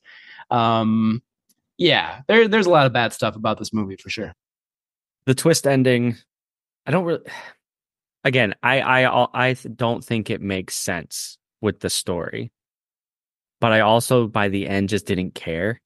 Um, yeah, there, there's a lot of bad stuff about this movie for sure. The twist ending, I don't really. Again, I I I don't think it makes sense with the story, but I also by the end just didn't care.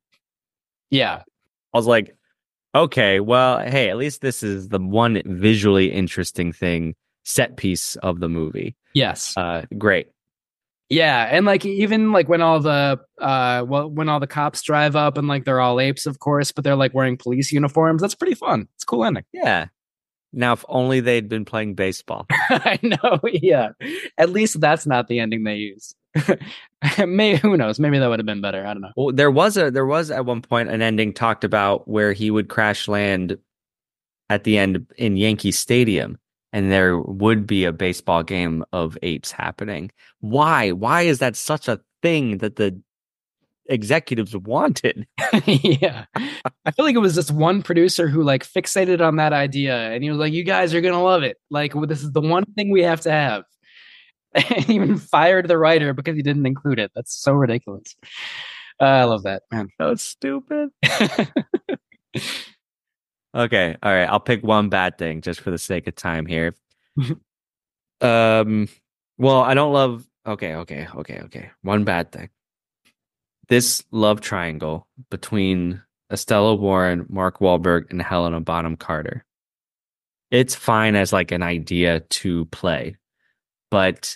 Yeah. I was like, okay, well, hey, at least this is the one visually interesting thing, set piece of the movie. Yes. Uh, great. Yeah, and like even like when all the uh well when all the cops drive up and like they're all apes, of course, but they're like wearing police uniforms. That's pretty fun. It's a cool ending. Yeah. Now, if only they'd been playing baseball. I know. Yeah. At least that's not the ending they use. Maybe who knows? Maybe that would have been better. I don't know. Well, there was a there was at one point an ending talked about where he would crash land at the end in Yankee Stadium, and there would be a baseball game of apes happening. Why? Why is that such a thing that the executives wanted? Yeah. I feel like it was just one producer who like fixated on that idea, and he was like, "You guys are gonna love it. Like, well, this is the one thing we have to have." And even fired the writer because he didn't include it. That's so ridiculous. Uh, I love that, man. That's stupid. Okay, all right. I'll pick one bad thing just for the sake of time here. um, well, I don't love. Okay, okay, okay, okay. One bad thing. This love triangle between Estella Warren, Mark Wahlberg, and Helena Bonham Carter. It's fine as like an idea to play, but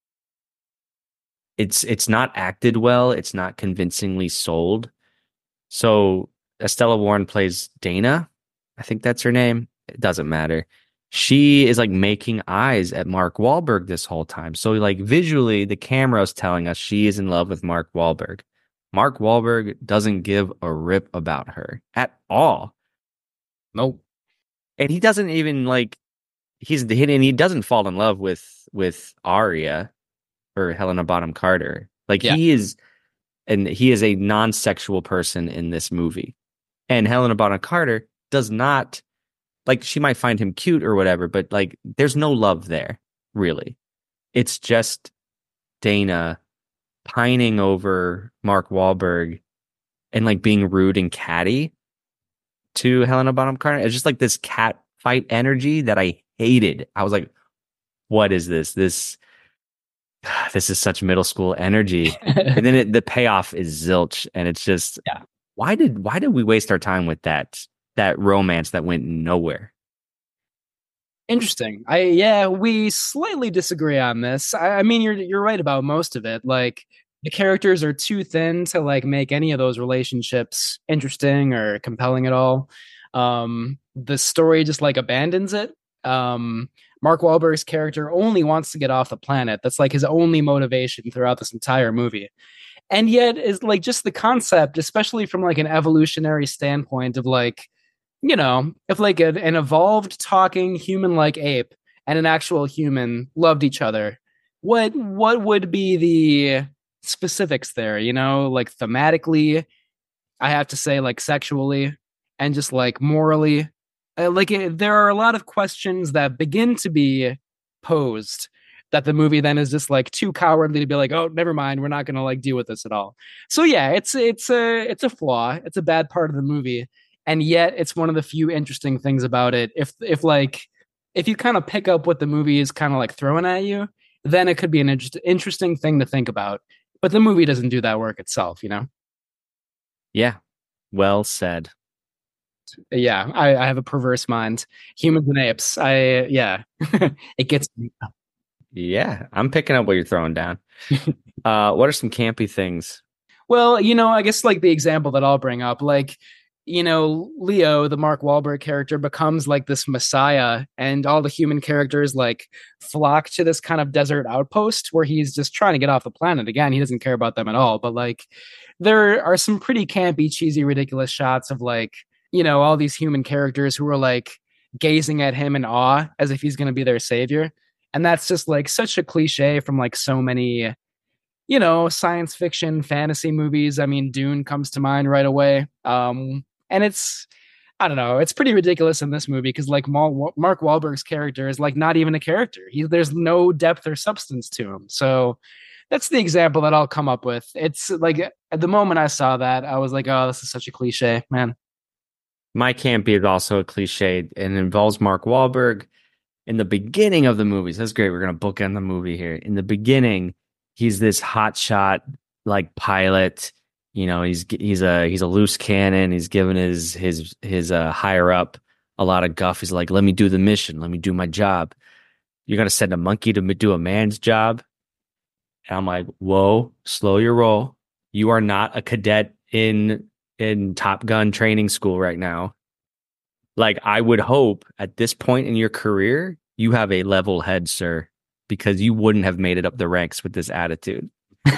it's it's not acted well. It's not convincingly sold. So Estella Warren plays Dana. I think that's her name. It doesn't matter. She is like making eyes at Mark Wahlberg this whole time. So like visually, the camera's telling us she is in love with Mark Wahlberg. Mark Wahlberg doesn't give a rip about her at all. Nope. And he doesn't even like he's and he doesn't fall in love with with Arya or Helena Bonham Carter. Like yeah. he is and he is a non-sexual person in this movie. And Helena Bonham Carter does not like she might find him cute or whatever, but like there's no love there, really. It's just Dana pining over Mark Wahlberg and like being rude and catty to Helena Bonham Carter. It's just like this cat fight energy that I hated. I was like, what is this? This this is such middle school energy. And then it, the payoff is zilch. And it's just, yeah. why did why did we waste our time with that that romance that went nowhere? Interesting. I yeah, we slightly disagree on this. I, I mean, you're you're right about most of it. Like the characters are too thin to like make any of those relationships interesting or compelling at all. Um, the story just like abandons it. Um, Mark Wahlberg's character only wants to get off the planet. That's like his only motivation throughout this entire movie. And yet is like just the concept, especially from like an evolutionary standpoint of like, you know, if like a, an evolved talking human like ape and an actual human loved each other, what what would be the specifics there? You know, like thematically, I have to say, like sexually, and just like morally. Uh, like it, there are a lot of questions that begin to be posed that the movie then is just like too cowardly to be like, oh, never mind, we're not going to like deal with this at all. So yeah, it's it's a it's a flaw. It's a bad part of the movie, and yet it's one of the few interesting things about it. If if like if you kind of pick up what the movie is kind of like throwing at you, then it could be an interest, interesting thing to think about. But the movie doesn't do that work itself, you know. Yeah, well said. Yeah, I, I have a perverse mind. Humans and apes. I yeah, it gets me. Yeah, I'm picking up what you're throwing down. uh, what are some campy things? Well, you know, I guess like the example that I'll bring up, like, you know, Leo, the Mark Wahlberg character, becomes like this messiah, and all the human characters like flock to this kind of desert outpost where he's just trying to get off the planet. Again, he doesn't care about them at all. But like, there are some pretty campy, cheesy, ridiculous shots of like, you know, all these human characters who are like gazing at him in awe as if he's going to be their savior. And that's just like such a cliche from like so many, you know, science fiction, fantasy movies. I mean, Dune comes to mind right away. Um, and it's, I don't know, it's pretty ridiculous in this movie because like Mark Wahlberg's character is like not even a character. He, there's no depth or substance to him. So that's the example that I'll come up with. It's like at the moment I saw that, I was like, oh, this is such a cliche, man. My campy is also a cliche and involves Mark Wahlberg. In the beginning of the movies, that's great. We're going to bookend the movie here. In the beginning, he's this hotshot like pilot. You know, he's he's a he's a loose cannon. He's giving his his his uh, higher up a lot of guff. He's like, "Let me do the mission. Let me do my job." You're going to send a monkey to do a man's job? And I'm like, "Whoa, slow your roll. You are not a cadet in in Top Gun training school right now." Like, I would hope at this point in your career, you have a level head, sir, because you wouldn't have made it up the ranks with this attitude.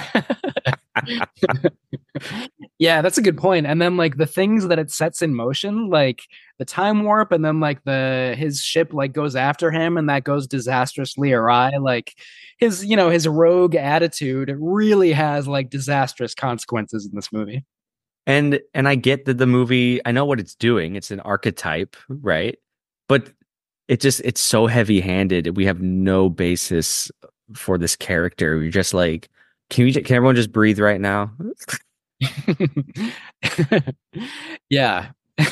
Yeah, that's a good point. And then like the things that it sets in motion, like the time warp, and then like the his ship like goes after him and that goes disastrously awry. Like his, you know, his rogue attitude really has like disastrous consequences in this movie. And and I get that the movie, I know what it's doing. It's an archetype, right? But it just it's so heavy-handed. We have no basis for this character. We're just like, can we can everyone just breathe right now? Yeah.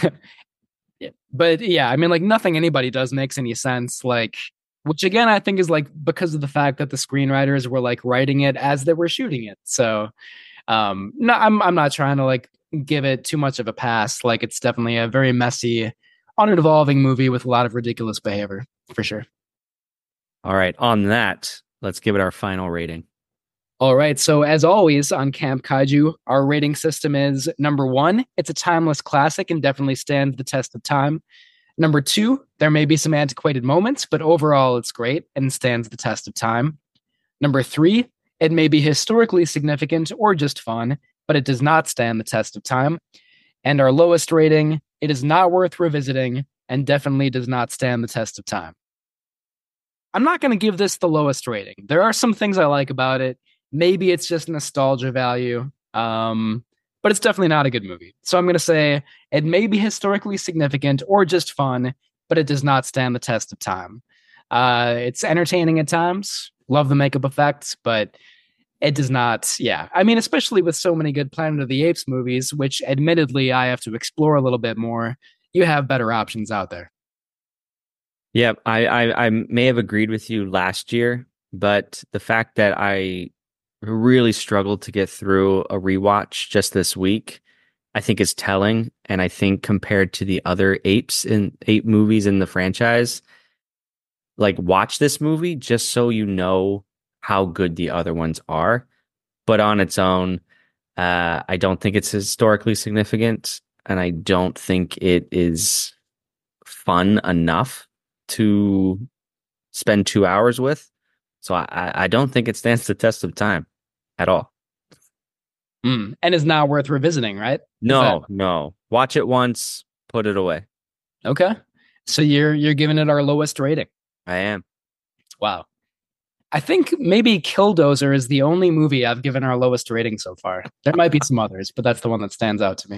But yeah, I mean, like nothing anybody does makes any sense. Like, which again, I think is like because of the fact that the screenwriters were like writing it as they were shooting it. So um no, I'm I'm not trying to like give it too much of a pass. Like it's definitely a very messy, unevolving movie with a lot of ridiculous behavior for sure. All right, on that, let's give it our final rating. All right, so as always on Camp Kaiju, our rating system is number one, it's a timeless classic and definitely stands the test of time. Number two, there may be some antiquated moments, but overall it's great and stands the test of time. Number three, it may be historically significant or just fun, but it does not stand the test of time. And our lowest rating, it is not worth revisiting and definitely does not stand the test of time. I'm not going to give this the lowest rating. There are some things I like about it. Maybe it's just nostalgia value, um, but it's definitely not a good movie. So I'm going to say it may be historically significant or just fun, but it does not stand the test of time. Uh, it's entertaining at times. Love the makeup effects, but it does not, yeah. I mean, especially with so many good Planet of the Apes movies, which admittedly I have to explore a little bit more, you have better options out there. Yeah, I, I, I may have agreed with you last year, but the fact that I really struggled to get through a rewatch just this week, I think is telling. And I think compared to the other apes in ape movies in the franchise, like watch this movie just so you know how good the other ones are. But on its own, uh, I don't think it's historically significant, and I don't think it is fun enough to spend two hours with. So I, I don't think it stands the test of time at all. Mm. And is not worth revisiting, right? No, that... no. Watch it once, put it away. Okay. So you're you're giving it our lowest rating. I am. Wow. I think maybe Killdozer is the only movie I've given our lowest rating so far. There might be some others, but that's the one that stands out to me.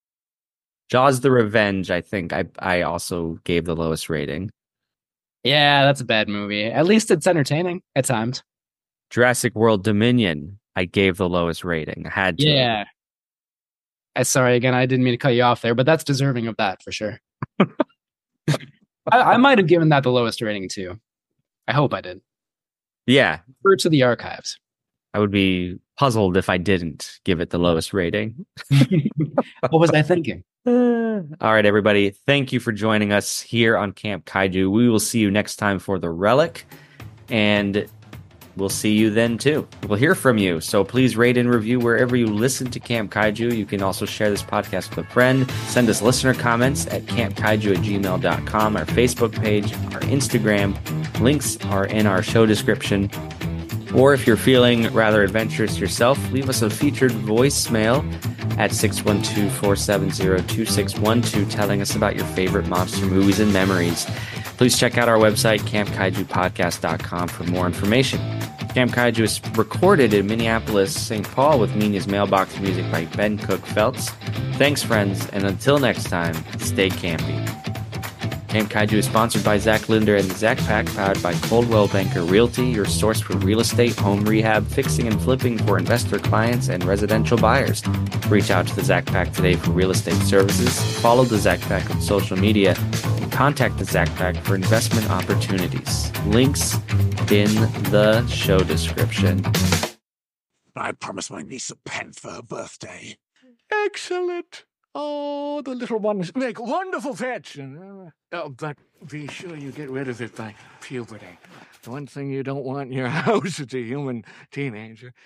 Jaws: The Revenge, I think I I also gave the lowest rating. Yeah, that's a bad movie. At least it's entertaining at times. Jurassic World Dominion, I gave the lowest rating. I had to. Yeah. I, sorry, again, I didn't mean to cut you off there, but that's deserving of that for sure. I, I might have given that the lowest rating too. I hope I did. Yeah. Refer to the archives. I would be puzzled if I didn't give it the lowest rating. What was I thinking? Uh, all right, everybody. Thank you for joining us here on Camp Kaiju. We will see you next time for The Relic, and we'll see you then too. We'll hear from you. So please rate and review wherever you listen to Camp Kaiju. You can also share this podcast with a friend. Send us listener comments at campkaiju at gmail dot com, our Facebook page, our Instagram. Links are in our show description. Or if you're feeling rather adventurous yourself, leave us a featured voicemail at six one two, four seven zero, two six one two telling us about your favorite monster movies and memories. Please check out our website, camp kaiju podcast dot com, for more information. Camp Kaiju is recorded in Minneapolis, Saint Paul, with Nina's Mailbox music by Ben Cook Feltz. Thanks, friends, and until next time, stay campy. Camp Kaiju is sponsored by Zach Linder and the Zach Pack, powered by Coldwell Banker Realty, your source for real estate, home rehab, fixing and flipping for investor clients and residential buyers. Reach out to the Zach Pack today for real estate services. Follow the Zach Pack on social media and contact the Zach Pack for investment opportunities. Links in the show description. I promised my niece a pen for her birthday. Excellent. Oh, the little ones make wonderful pets. And, uh, oh, but be sure you get rid of it by puberty. The one thing you don't want in your house is a human teenager.